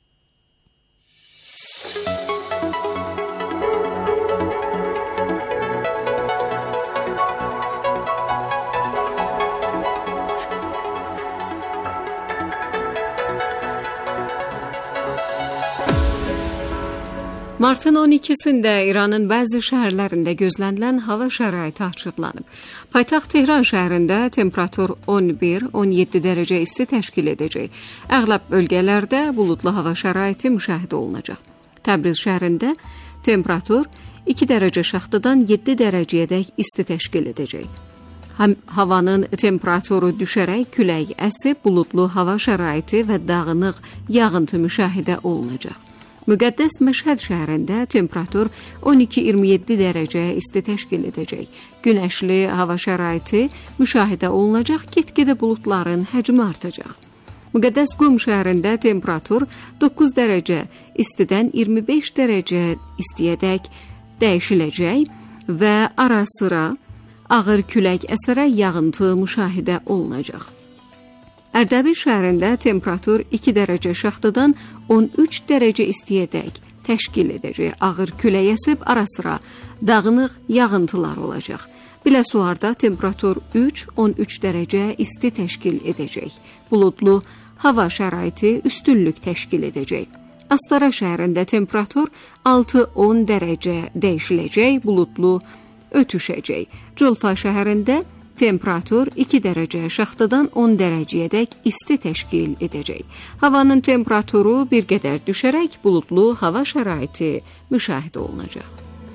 C: Martın on ikisində İranın bəzi şəhərlərində gözlənilən hava şəraiti açıqlanıb. Paytaxt Tehran şəhərində temperatur on bir on yeddi dərəcə isti təşkil edəcək. Əğlab bölgələrdə buludlu hava şəraiti müşahidə olunacaq. Təbriz şəhərində temperatur iki dərəcə şaxtadan yeddi dərəcəyədək isti təşkil edəcək. Havanın temperaturu düşərək külək əsib, buludlu hava şəraiti və dağınıq yağıntı müşahidə olunacaq. Müqəddəs Məşhəd şəhərində temperatur on iki iyirmi yeddi dərəcə isti təşkil edəcək. Günəşli hava şəraiti müşahidə olunacaq, get-gedə buludların həcmi artacaq. Müqəddəs Qum şəhərində temperatur doqquz dərəcə istidən iyirmi beş dərəcə istiyədək dəyişiləcək və ara-sıra ağır külək əsərək yağıntı müşahidə olunacaq. Ərdəbil şəhərində temperatur iki dərəcə şaxtadan on üç dərəcə istiyədək təşkil edəcək. Ağır külək əsib ara-sıra dağınıq yağıntılar olacaq. Biləsuvarda temperatur üç on üç dərəcə isti təşkil edəcək. Buludlu hava şəraiti üstünlük təşkil edəcək. Astara şəhərində temperatur altı on dərəcə dəyişiləcək, buludlu ötüşəcək. Culfa şəhərində temperatur iki dərəcə şaxtadan on dərəcəyədək isti təşkil edəcək. Havanın temperaturu bir qədər düşərək buludlu hava şəraiti müşahidə olunacaq.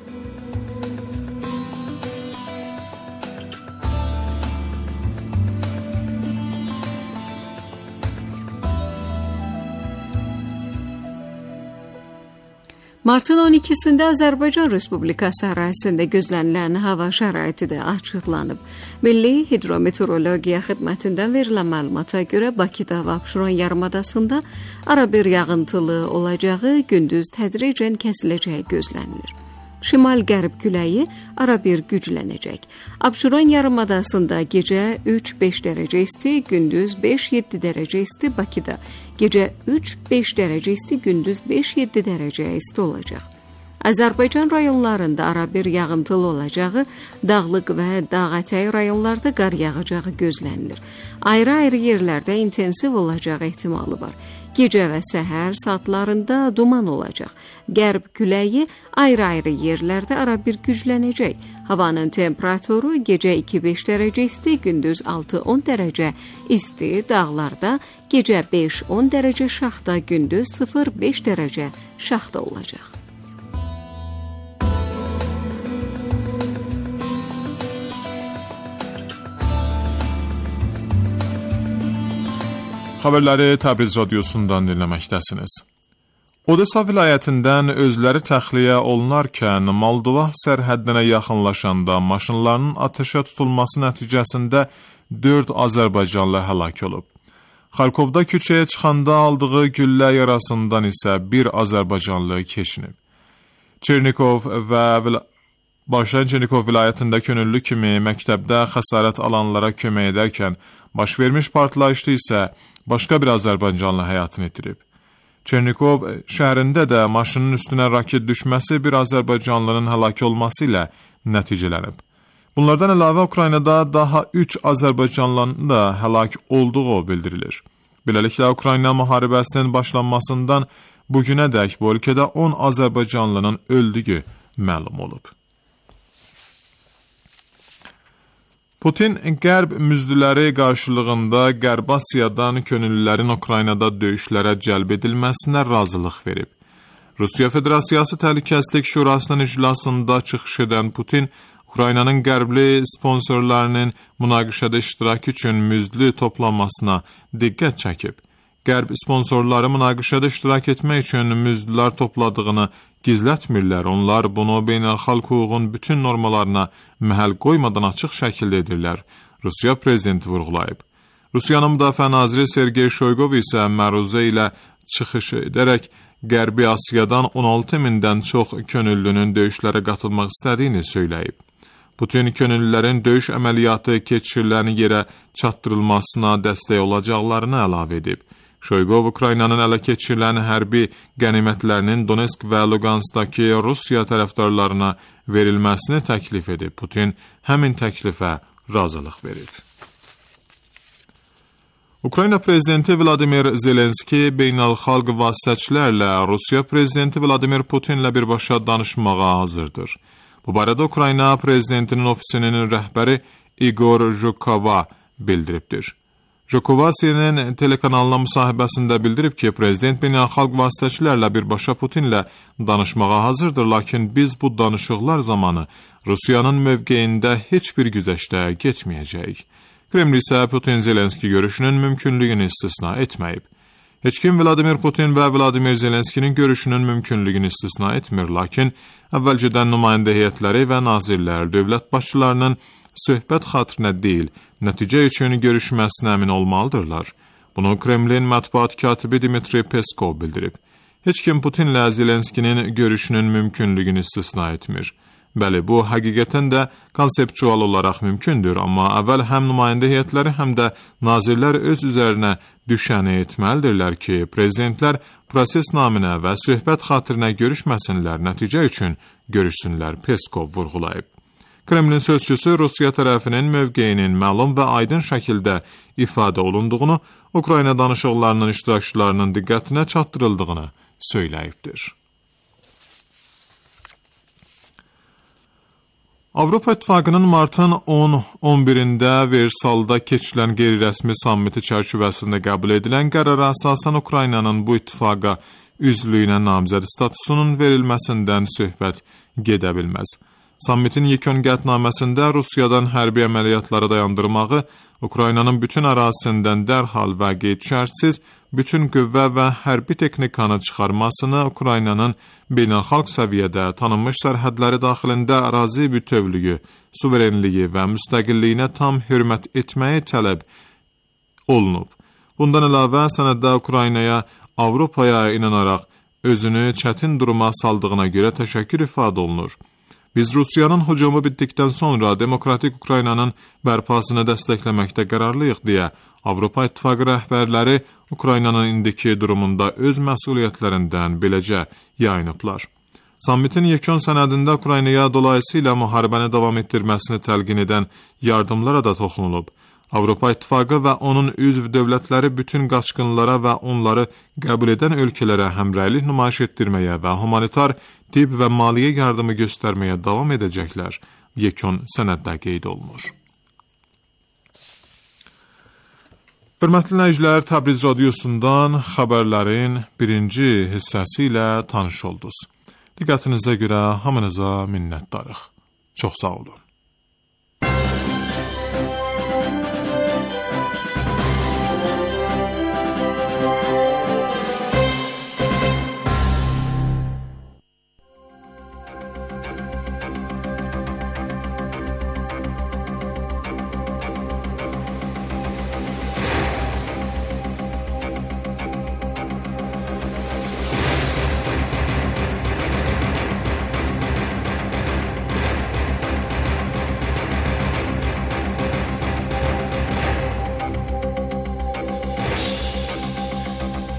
C: Martın on ikisində Azərbaycan Respublikası ərazisində gözlənilən hava şəraiti də açıqlanıb. Milli Hidrometeorologiya Xidmətindən verilən məlumata görə Bakıda və Abşeron yarımadasında arabir yağıntılı olacağı, gündüz tədricən kəsiləcəyi gözlənilir. Şimal-qərb küləyi arabir güclənəcək. Abşeron yarımadasında gecə üç beş dərəcə isti, gündüz beş yeddi dərəcə isti, Bakıda gecə üç beş dərəcə isti, gündüz beş yeddi dərəcə isti olacaq. Azərbaycan rayonlarında arabir yağıntılı olacağı, dağlıq və dağətəyi rayonlarda qar yağacağı gözlənilir. Ayrı-ayrı yerlərdə intensiv olacağı ehtimalı var. Gecə və səhər saatlarında duman olacaq. Qərb küləyi ayrı-ayrı yerlərdə arabir güclənəcək. Havanın temperaturu gecə iki beş dərəcə isti, gündüz altı on dərəcə isti, dağlarda gecə beş on dərəcə şaxta, gündüz sıfır beş dərəcə şaxta olacaq.
B: Xəbərləri Təbriz radiosundan dinləməkdəsiniz. Odessa vilayətindən özləri təxliyə olunarkən Moldova sərhəddinə yaxınlaşanda maşınlarının atəşə tutulması nəticəsində dörd Azərbaycanlı həlak olub. Xarkovda küçəyə çıxanda aldığı güllə yarasından isə bir Azərbaycanlı keçinib. Çernikov və Başkən Çernikov vilayətində könüllü kimi məktəbdə xəsarət alanlara kömək edərkən baş vermiş partlayışda isə başqa bir Azərbaycanlı həyatını itirib. Çernikov şəhərində də maşının üstünə raket düşməsi bir Azərbaycanlının həlak olması ilə nəticələnib. Bunlardan əlavə Ukraynada daha üç Azərbaycanlının da həlak olduğu bildirilir. Beləliklə Ukrayna müharibəsinin başlanmasından bugünədək bu ölkədə on Azərbaycanlının öldüyü məlum olub. Putin Qərb müzdüləri qarşılığında Qərb Asiyadan könüllülərin Ukraynada döyüşlərə cəlb edilməsinə razılıq verib. Rusiya Federasiyası Təhlükəsizlik Şurasının iclasında çıxış edən Putin, Ukraynanın qərbli sponsorlarının münaqişədə iştirak üçün müzdlü toplanmasına diqqət çəkib. Qərb sponsorları münaqişədə iştirak etmək üçün müzdülər topladığını gizlətmirlər. Onlar bunu beynəlxalq hüququn bütün normalarına məhəl qoymadan açıq şəkildə edirlər. Rusiya prezidenti vurğulayıb. Rusiyanın Müdafiə naziri Sergey Shoygu isə məruzə ilə çıxış edərək Qərbi Asiyadan on altı mindən çox könüllünün döyüşlərə qatılmaq istədiyini söyləyib. Putin könüllülərin döyüş əməliyyatı keçirilən yerə çatdırılmasına dəstək olacaqlarını əlavə edib. Shoygu Ukraynanın ələ keçirilən hərbi qənimətlərinin Donetsk və Luganskdakı Rusiya tərəfdarlarına verilməsini təklif edib. Putin həmin təklifə razılıq verib. Ukrayna prezidenti Vladimir Zelenski beynəlxalq vasitəçilərlə Rusiya prezidenti Vladimir Putinlə birbaşa danışmağa hazırdır. Bu barədə Ukrayna prezidentinin ofisinin rəhbəri Igor Zhukova bildiribdir. Zhukova C N N telekanalına müsahibəsində bildirib ki, prezident beynəlxalq vasitəçilərlə birbaşa Putinlə danışmağa hazırdır, lakin biz bu danışıqlar zamanı Rusiyanın mövqeyində heç bir güzəştə getməyəcəyik. Kreml isə Putin-Zelenski görüşünün mümkünlüyünü istisna etməyib. Heç kim Vladimir Putin və Vladimir Zelenskinin görüşünün mümkünlüyünü istisna etmir, lakin əvvəlcədən nümayəndə heyətləri və nazirlər dövlət başçılarının söhbət xatirinə deyil, nəticə üçün görüşməsinə əmin olmalıdırlar. Bunu Kremlin mətbuat katibi Dmitri Peskov bildirib. Heç kim Putinlə Zelenskinin görüşünün mümkünlüyünü istisna etmir. Bəli, bu həqiqətən də konseptual olaraq mümkündür, amma əvvəl həm nümayəndə heyətləri, həm də nazirlər öz üzərinə düşəni etməlidirlər ki, prezidentlər proses naminə və söhbət xatirinə görüşməsinlər, nəticə üçün görüşsünlər, Peskov vurğulayıb. Kremlin sözçüsü Rusiya tərəfinin mövqeyinin məlum və aydın şəkildə ifadə olunduğunu, Ukrayna danışıqlarının iştirakçılarının diqqətinə çatdırıldığını söyləyibdir. Avropa İttifaqının martın on on birində Versalda keçilən qeyri-rəsmi sammiti çərçivəsində qəbul edilən qərara əsasən Ukraynanın bu ittifaqa üzvlüyünə namizəd statusunun verilməsindən söhbət gedə bilməz. Sammitin yekun qətnaməsində Rusiyadan hərbi əməliyyatları dayandırmağı, Ukraynanın bütün ərazisindən dərhal və qeyd şərtsiz bütün qüvvə və hərbi texnikanı çıxarmasını, Ukraynanın beynəlxalq səviyyədə tanınmış sərhədləri daxilində ərazi bütövlüyü, suverenliyi və müstəqilliyinə tam hörmət etməyi tələb olunub. Bundan əlavə, sənəddə Ukraynaya, Avropaya inanaraq özünü çətin duruma saldığına görə təşəkkür ifadə olunur. Biz Rusiyanın hücumu bitdikdən sonra demokratik Ukraynanın bərpasını dəstəkləməkdə qərarlıyıq deyə Avropa İttifaqı rəhbərləri Ukraynanın indiki durumunda öz məsuliyyətlərindən beləcə yayınıblar. Sammitin yekun sənədində Ukraynaya dolayısıyla müharibəni davam etdirməsini təlqin edən yardımlara da toxunulub. Avropa İttifaqı və onun üzv dövlətləri bütün qaçqınlara və onları qəbul edən ölkələrə həmrəylik nümayiş etdirməyə və humanitar, tibb və maliyyə yardımı göstərməyə davam edəcəklər, yekun sənəddə qeyd olunur. Hörmətli dinləyicilər, Təbriz radiosundan xəbərlərin birinci hissəsi ilə tanış oldunuz. Diqqətinizə görə hamınıza minnətdarıq. Çox sağ olun.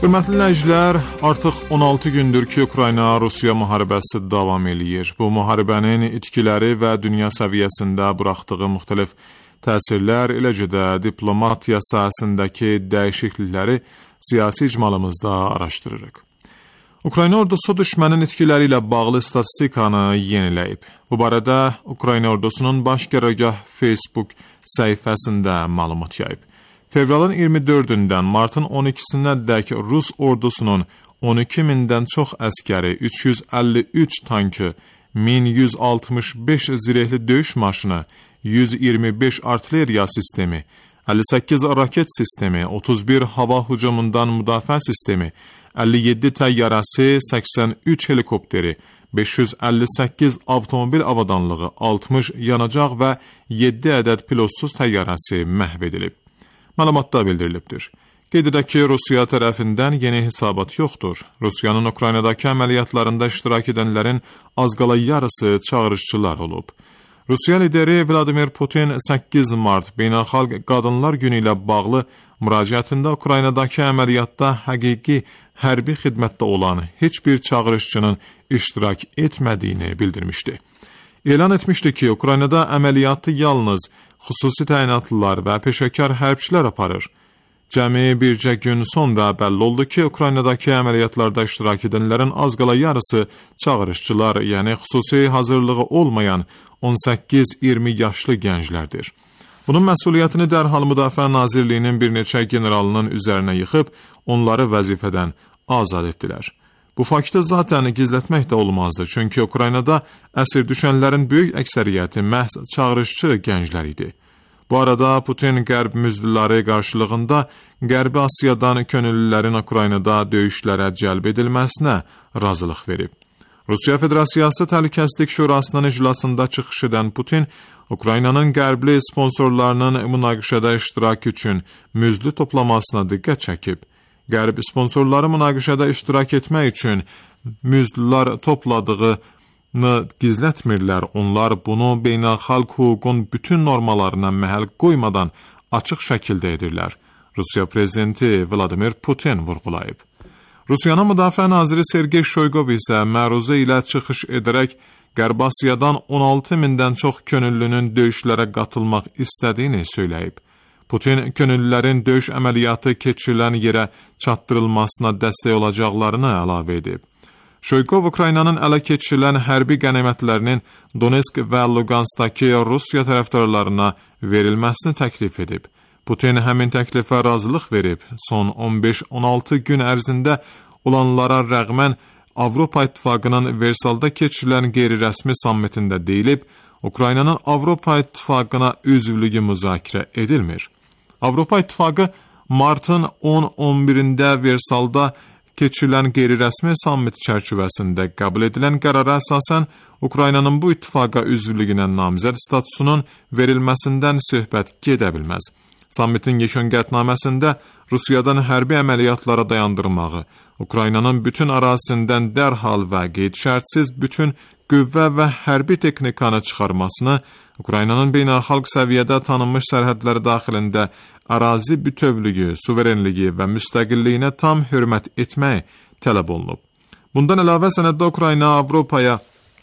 B: Hörmətli dinləyicilər, artıq on altı gündür ki, Ukrayna-Rusiya müharibəsi davam eləyir. Bu müharibənin itkiləri və dünya səviyyəsində buraxdığı müxtəlif təsirlər, eləcə də diplomatiya sahəsindəki dəyişiklikləri siyasi icmalımızda araşdırırıq. Ukrayna ordusu düşmənin itkiləri ilə bağlı statistikanı yeniləyib. Bu barədə Ukrayna ordusunun baş qərargah Facebook səhifəsində məlumat yayıb. Fevralın iyirmi dördündən martın on ikisinədək Rus ordusunun on iki mindən çox əskəri, üç yüz əlli üç tankı, min yüz altmış beş zirehli döyüş maşını, yüz iyirmi beş artilleriya sistemi, əlli səkkiz raket sistemi, otuz bir hava hücumundan müdafiə sistemi, əlli yeddi təyyarəsi, səksən üç helikopteri, beş yüz əlli səkkiz avtomobil avadanlığı, altmış yanacaq və yeddi ədəd pilotsuz təyyarəsi məhv edilib. Məlumatda bildirilibdir. Qeyd edək ki, Rusiya tərəfindən yeni hesabat yoxdur. Rusiyanın Ukraynadakı əməliyyatlarında iştirak edənlərin az qala yarısı çağırışçılar olub. Rusiya lideri Vladimir Putin səkkiz mart Beynəlxalq Qadınlar Günü ilə bağlı müraciətində Ukraynadakı əməliyyatda həqiqi hərbi xidmətdə olan heç bir çağırışçının iştirak etmədiyini bildirmişdi. Elan etmişdi ki, Ukraynada əməliyyatı yalnız xüsusi təyinatlılar və peşəkar hərbçilər aparır. Cəmi bircə gün sonra bəlli oldu ki, Ukraynadakı əməliyyatlarda iştirak edənlərin az qala yarısı çağırışçılar, yəni xüsusi hazırlığı olmayan on səkkiz iyirmi yaşlı gənclərdir. Bunun məsuliyyətini dərhal Müdafiə Nazirliyinin bir neçə generalının üzərinə yıxıb, onları vəzifədən azad etdilər. Bu faktı zaten gizlətmək də olmazdı, çünki Ukraynada əsir düşənlərin böyük əksəriyyəti məhz çağırışçı gənclər idi. Bu arada Putin qərb müzdüləri qarşılığında Qərbi Asiyadan könüllülərin Ukraynada döyüşlərə cəlb edilməsinə razılıq verib. Rusiya Federasiyası Təhlükəsizlik Şurasının iclasında çıxış edən Putin, Ukraynanın qərbli sponsorlarının münaqişədə iştirak üçün müzdü toplamasına diqqət çəkib. Qərb sponsorları münaqişədə iştirak etmək üçün müzdülər topladığını gizlətmirlər. Onlar bunu beynəlxalq hüququn bütün normalarına məhəl qoymadan açıq şəkildə edirlər. Rusiya prezidenti Vladimir Putin vurğulayıb. Rusiyanın Müdafiə naziri Sergey Shoygu isə məruzə ilə çıxış edərək Qərb Asiyadan on altı mindən çox könüllünün döyüşlərə qatılmaq istədiyini söyləyib. Putin könüllülərin döyüş əməliyyatı keçirilən yerə çatdırılmasına dəstək olacaqlarını əlavə edib. Shoygu Ukraynanın ələ keçirilən hərbi qənimətlərinin Donetsk və Luganskdakı Rusiya tərəfdarlarına verilməsini təklif edib. Putin həmin təklifə razılıq verib. Son on beş on altı gün ərzində olanlara rəğmən Avropa İttifaqının Versalda keçirilən qeyri-rəsmi sammitində deyilib, Ukraynanın Avropa İttifaqına üzvlüyü müzakirə edilmir. Avropa İttifaqı martın on on birində Versalda keçirilən qeyri-rəsmi sammit çərçivəsində qəbul edilən qərara əsasən Ukraynanın bu ittifaqa üzvlüyünə namizəd statusunun verilməsindən söhbət gedə bilməz. Sammitin yekun qətnaməsində Rusiyadan hərbi əməliyyatlara dayandırmağı, Ukraynanın bütün ərazisindən dərhal və qeyd-şərtsiz bütün qüvvə və hərbi texnikanı çıxarmasını, Ukraynanın beynəlxalq səviyyədə tanınmış sərhədləri daxilində ərazi bütövlüyü, suverenliyi və müstəqilliyinə tam hörmət etmək tələb olunub. Bundan əlavə sənəddə Ukrayna Avropaya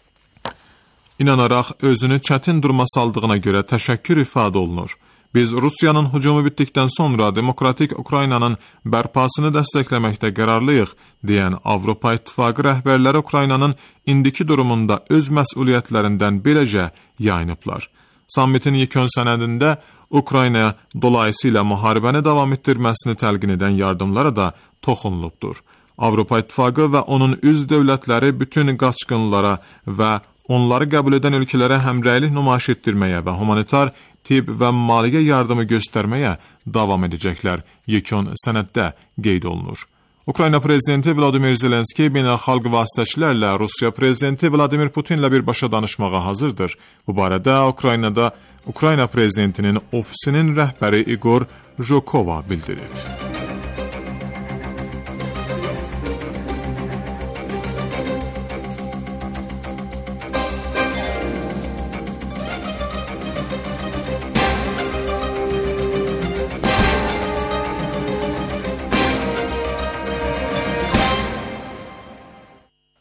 B: inanaraq özünü çətin duruma saldığına görə təşəkkür ifadə olunur. Biz Rusiyanın hücumu bitdikdən sonra demokratik Ukraynanın bərpasını dəstəkləməkdə qərarlıyıq, deyən Avropa İttifaqı rəhbərləri Ukraynanın indiki durumunda öz məsuliyyətlərindən beləcə yayınıblar. Sammitin yekun sənədində Ukraynaya dolayısıyla müharibəni davam etdirməsini təlqin edən yardımlara da toxunulubdur. Avropa İttifaqı və onun üzv dövlətləri bütün qaçqınlara və onları qəbul edən ölkələrə həmrəylik nümayiş etdirməyə və humanitar, tibb və maliyyə yardımı göstərməyə davam edəcəklər, yekun sənəddə qeyd olunur. Ukrayna prezidenti Vladimir Zelenski beynəlxalq vasitəçilərlə Rusiya prezidenti Vladimir Putinlə birbaşa danışmağa hazırdır. Bu barədə Ukraynada Ukrayna prezidentinin ofisinin rəhbəri Igor Zhukova bildirib.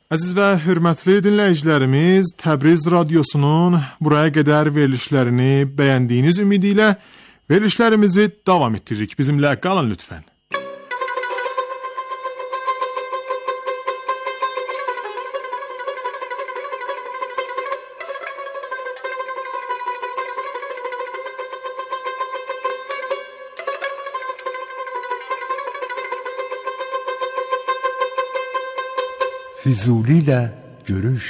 B: Əziz və hörmətli dinləyicilərimiz, Təbriz Radiosunun buraya qədər verilişlərini bəyəndiyiniz ümidi ilə verilişlərimizi davam etdiririk. Bizimlə qalın lütfən.
D: Füzuli ilə görüş.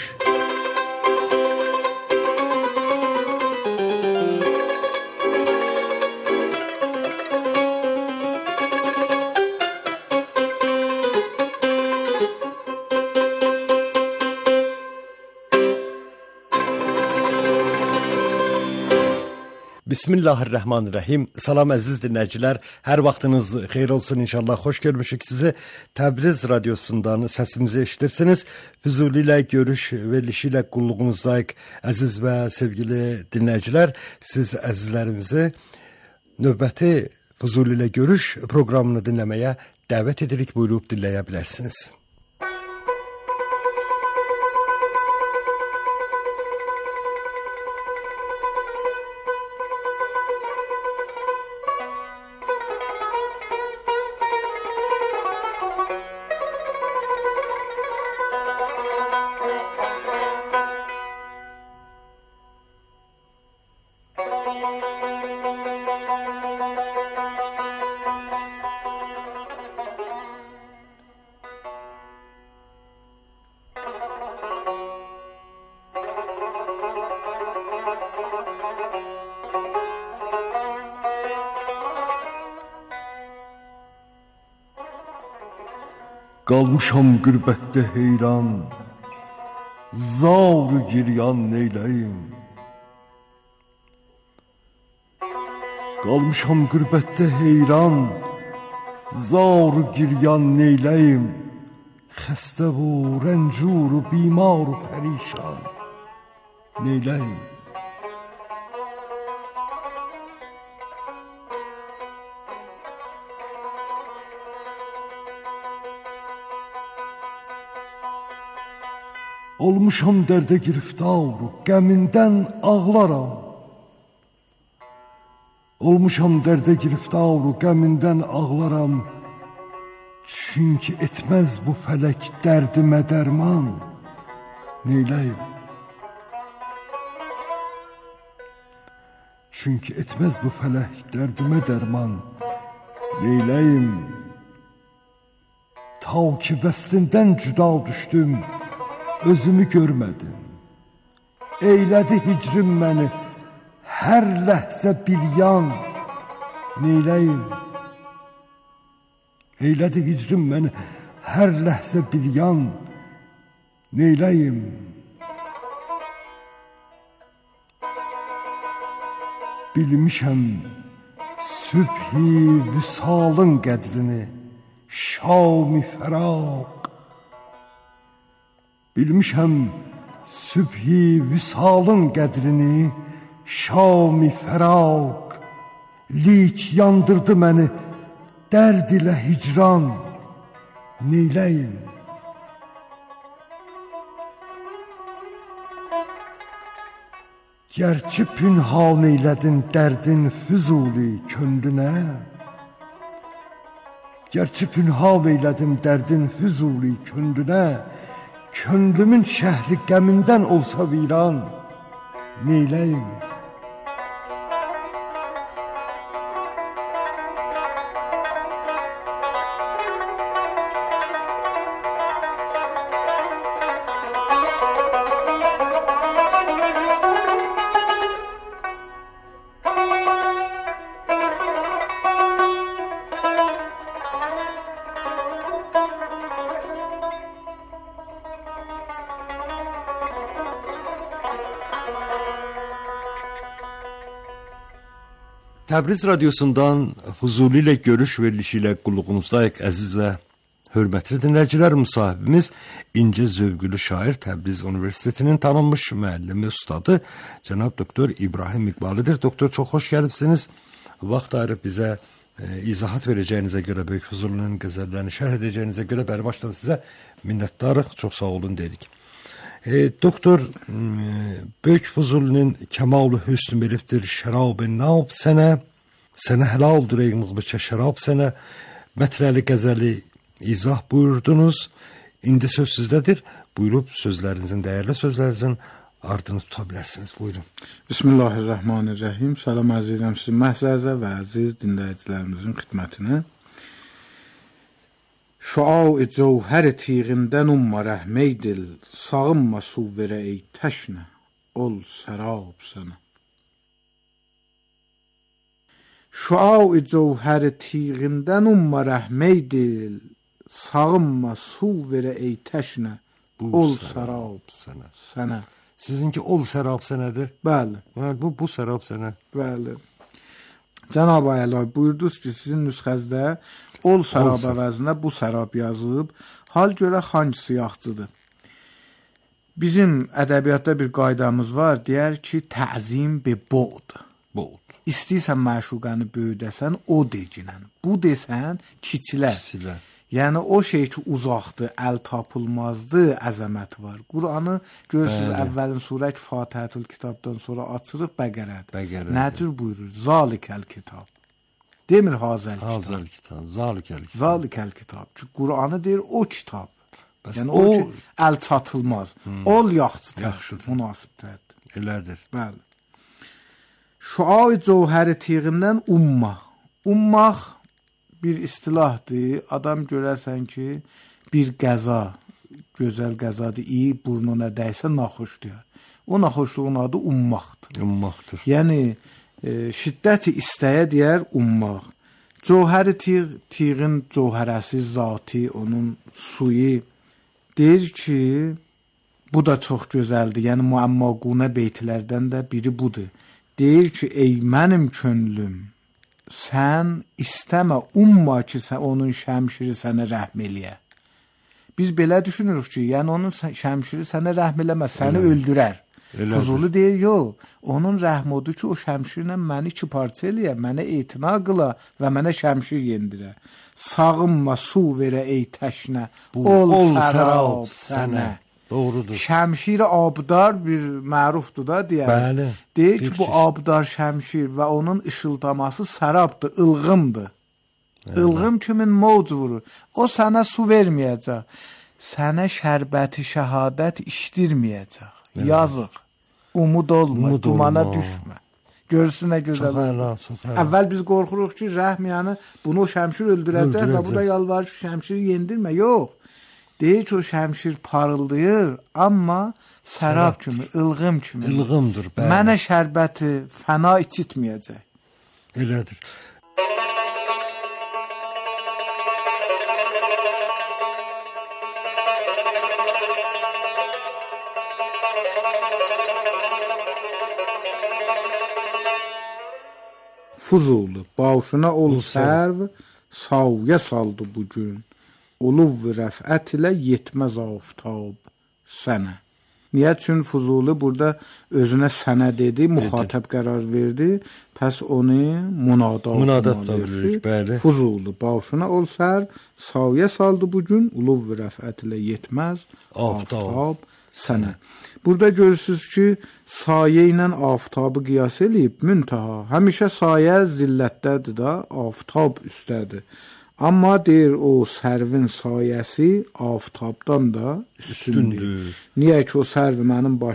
D: Bismillahirrahmanirrahim. Salam əziz dinləyicilər. Hər vaxtınız xeyir olsun inşallah. Xoş görmüşük sizi. Təbriz Radiosundan səsimizi eşidirsiniz. Füzuli ilə görüş verilişi ilə qulluğunuzdayıq əziz və sevgili dinləyicilər. Siz əzizlərimizi növbəti Füzuli ilə görüş proqramını dinləməyə dəvət edirik. Buyurub dinləyə bilərsiniz. Qalmışam qürbətdə heyran, zar-ı giryan neyləyim? Qalmışam qürbətdə heyran, zar-ı giryan neyləyim? Xəstə və rəncur və bimar və pərişan neyləyim? Olmuşam dərdə giriftar, qəmindən ağlaram. Olmuşam dərdə giriftar, qəmindən ağlaram. Çünki etməz bu fələk dərdimə dərman neyləyim? Çünki etməz bu fələk dərdimə dərman neyləyim? Ta ki vəslindən cüda düşdüm, özümü görmədim. Eylədi hicrim məni, hər ləhzə bir yan neyləyim? Eylədi hicrim məni, hər ləhzə bir yan neyləyim? Bilmişəm sübhi vüsalın qədrini, şam-i fəraq. Bilmişəm sübhi vüsalın qədrini, şam-i fəraq. Lik yandırdı məni, dərd ilə hicran neyləyim? Gərçi pünhan eylədin dərdin Füzuli könlünə, Gərçi pünhan eylədin dərdin Füzuli könlünə, könlümün şəhri qəmindən olsa viran neyləyim? Təbriz Radiosundan Füzuli ilə görüş verilişi ilə qulluğunuzdayıq əziz və hörmətli dinləyicilər. Müsahibimiz incə zövqlü şair, Təbriz Universitetinin tanınmış müəllimi, ustadı cənab doktor İbrahim İqbalıdır. Doktor, çox xoş gəlibsiniz. Vaxt ayırıb bizə e, izahat verəcəyinizə görə, Böyük Füzulinin qəzəllərini şərh edəcəyinizə görə bəri başdan sizə minnətdarıq, çox sağ olun dedik. E, doktor, e, Böyük Fuzulinin Kəmal-ı Hüsn belibdir, şərab-ı nab sənə, sənə həlaldır ey mıqbıça şərab sənə, mətləli qəzəli izah buyurdunuz. İndi söz sizdədir. Buyurub sözlərinizin, dəyərli sözlərinizin ardını tuta bilərsiniz. Buyurun.
E: Bismillahirrahmanirrahim. Salam əzizəm sizin məhzəzə və əziz dinləyicilərimizin xidmətinə. Şuau-i cəvhər tiğindən umma rəhmeydil, sağınma suvverə ey təşnə, ol sərab sənə. Şuau-i cəvhər tiğindən umma rəhmeydil, sağınma suvverə ey təşnə, ol sərab
D: sənə.
E: sənə.
D: Sizinki ol sərab sənədir.
E: Bəli.
D: Bəli, bu bu sərab sənə.
E: Bəli. Cənab-ı Əla buyurdunuz ki, sizin nüsxəzdə ol sərab əvəzinə bu sərab yazıb, hal görə hangisi yaxçıdır? Bizim ədəbiyyatda bir qaydamız var, deyər ki, təzim bi bod.
D: Bod.
E: İstəyirsən məşuqəni böyüdəsən, o deginən. Bu desən, kiçilər.
D: Kiçilər.
E: Yəni o şey ki uzaqdır, əl tapılmazdır, əzəmət var. Quranı görürsünüz, əvvəlin surə ki, Fatihətül Kitabdan sonra açırıq Bəqərədir.
D: Bəqərədir.
E: Nəcür buyurur? Zalikəl kitab. Demir hazəl kitab.
D: Hazəl kitab, zalikəl kitab.
E: Zalikəl kitab. Ki Quranı deyir o kitab.
D: Bəs
E: yəni
D: o,
E: o ki, əl çatılmaz. Hmm. Ol yaxşıdır,
D: yaxşıdır,
E: münasibdədir.
D: Elədir.
E: Bəli. Şuau-i cəvhər tiğindən ummaq. Ummaq bir istilahdır. Adam görərsən ki, bir qəza, gözəl qəzadır, iyi burnuna dəysə naxoş deyər. O naxoşluğun adı ummaqdır.
D: Ummaqdır.
E: Yəni, e, şiddəti istəyə deyər ummaq. Cövhəri tiğ, tiğin cövhərəsi zati, onun suyu deyir ki, bu da çox gözəldir. Yəni, muəmmaqunə beytlərdən də biri budur. Deyir ki, ey mənim könlüm, sən istəmə, umma ki, sən, onun şəmşiri sənə rəhm eləyə. Biz belə düşünürük ki, yəni onun şəmşiri sənə rəhm eləməz, səni Elə. öldürər. Fuzuli deyir, yox, onun rəhm odur ki, o şəmşirlə məni iki parça eləyə, mənə etina qıla və mənə şəmşir yendirə. Sağınma su verə ey təşnə, ol, ol sərab sənə.
D: Doğrudur.
E: Şəmşir abdar bir mərufdur da deyər.
D: Bəli.
E: Deyir ki, bu abdar şəmşir və onun ışıldaması sərabdır, ılğımdır. Evet. Ilğım kimin mövc vurur. O sənə su verməyəcək. Sənə şərbəti şəhadət işdirməyəcək. Evet. Yazıq. Umud olma, Umud dumana olma. Düşmə. Görsün nə gözəl.
D: Çox əla, çox əla.
E: Əvvəl biz qorxuruq ki, rəhm yəni bunu o şəmşir öldürəcək, öldürəcək və bu da yalvarır ki, şəmşiri yendirmə. Yox. Deyir ki, o şəmşir parıldayır, amma sərab kimi, ılğım kimi.
D: İlğımdır, bəli.
E: Mənə şərbəti fəna içitməyəcək.
D: Elədir.
E: Fuzuli, başına ol sərv, savya saldı bugün. Uluv rəfət ilə yetməz aftab sənə. Niyə? Çünki Fuzuli burada özünə sənə dedi, müxatəb qərar verdi, pəs onu munada
D: Munadat da bilirik, bəli.
E: Fuzuli, başına ol sər, savyə saldı bugün, uluv rəfət ilə yetməz aftab sənə. Burada görürsünüz ki, sayə ilə aftabı qiyas eləyib, müntaha. Həmişə sayə zillətdədir da, aftab üstədir. Amma deyir o sərvin sayəsi aftabdan da üstündür. üstündür. Niyə ki o sərvi mənim başım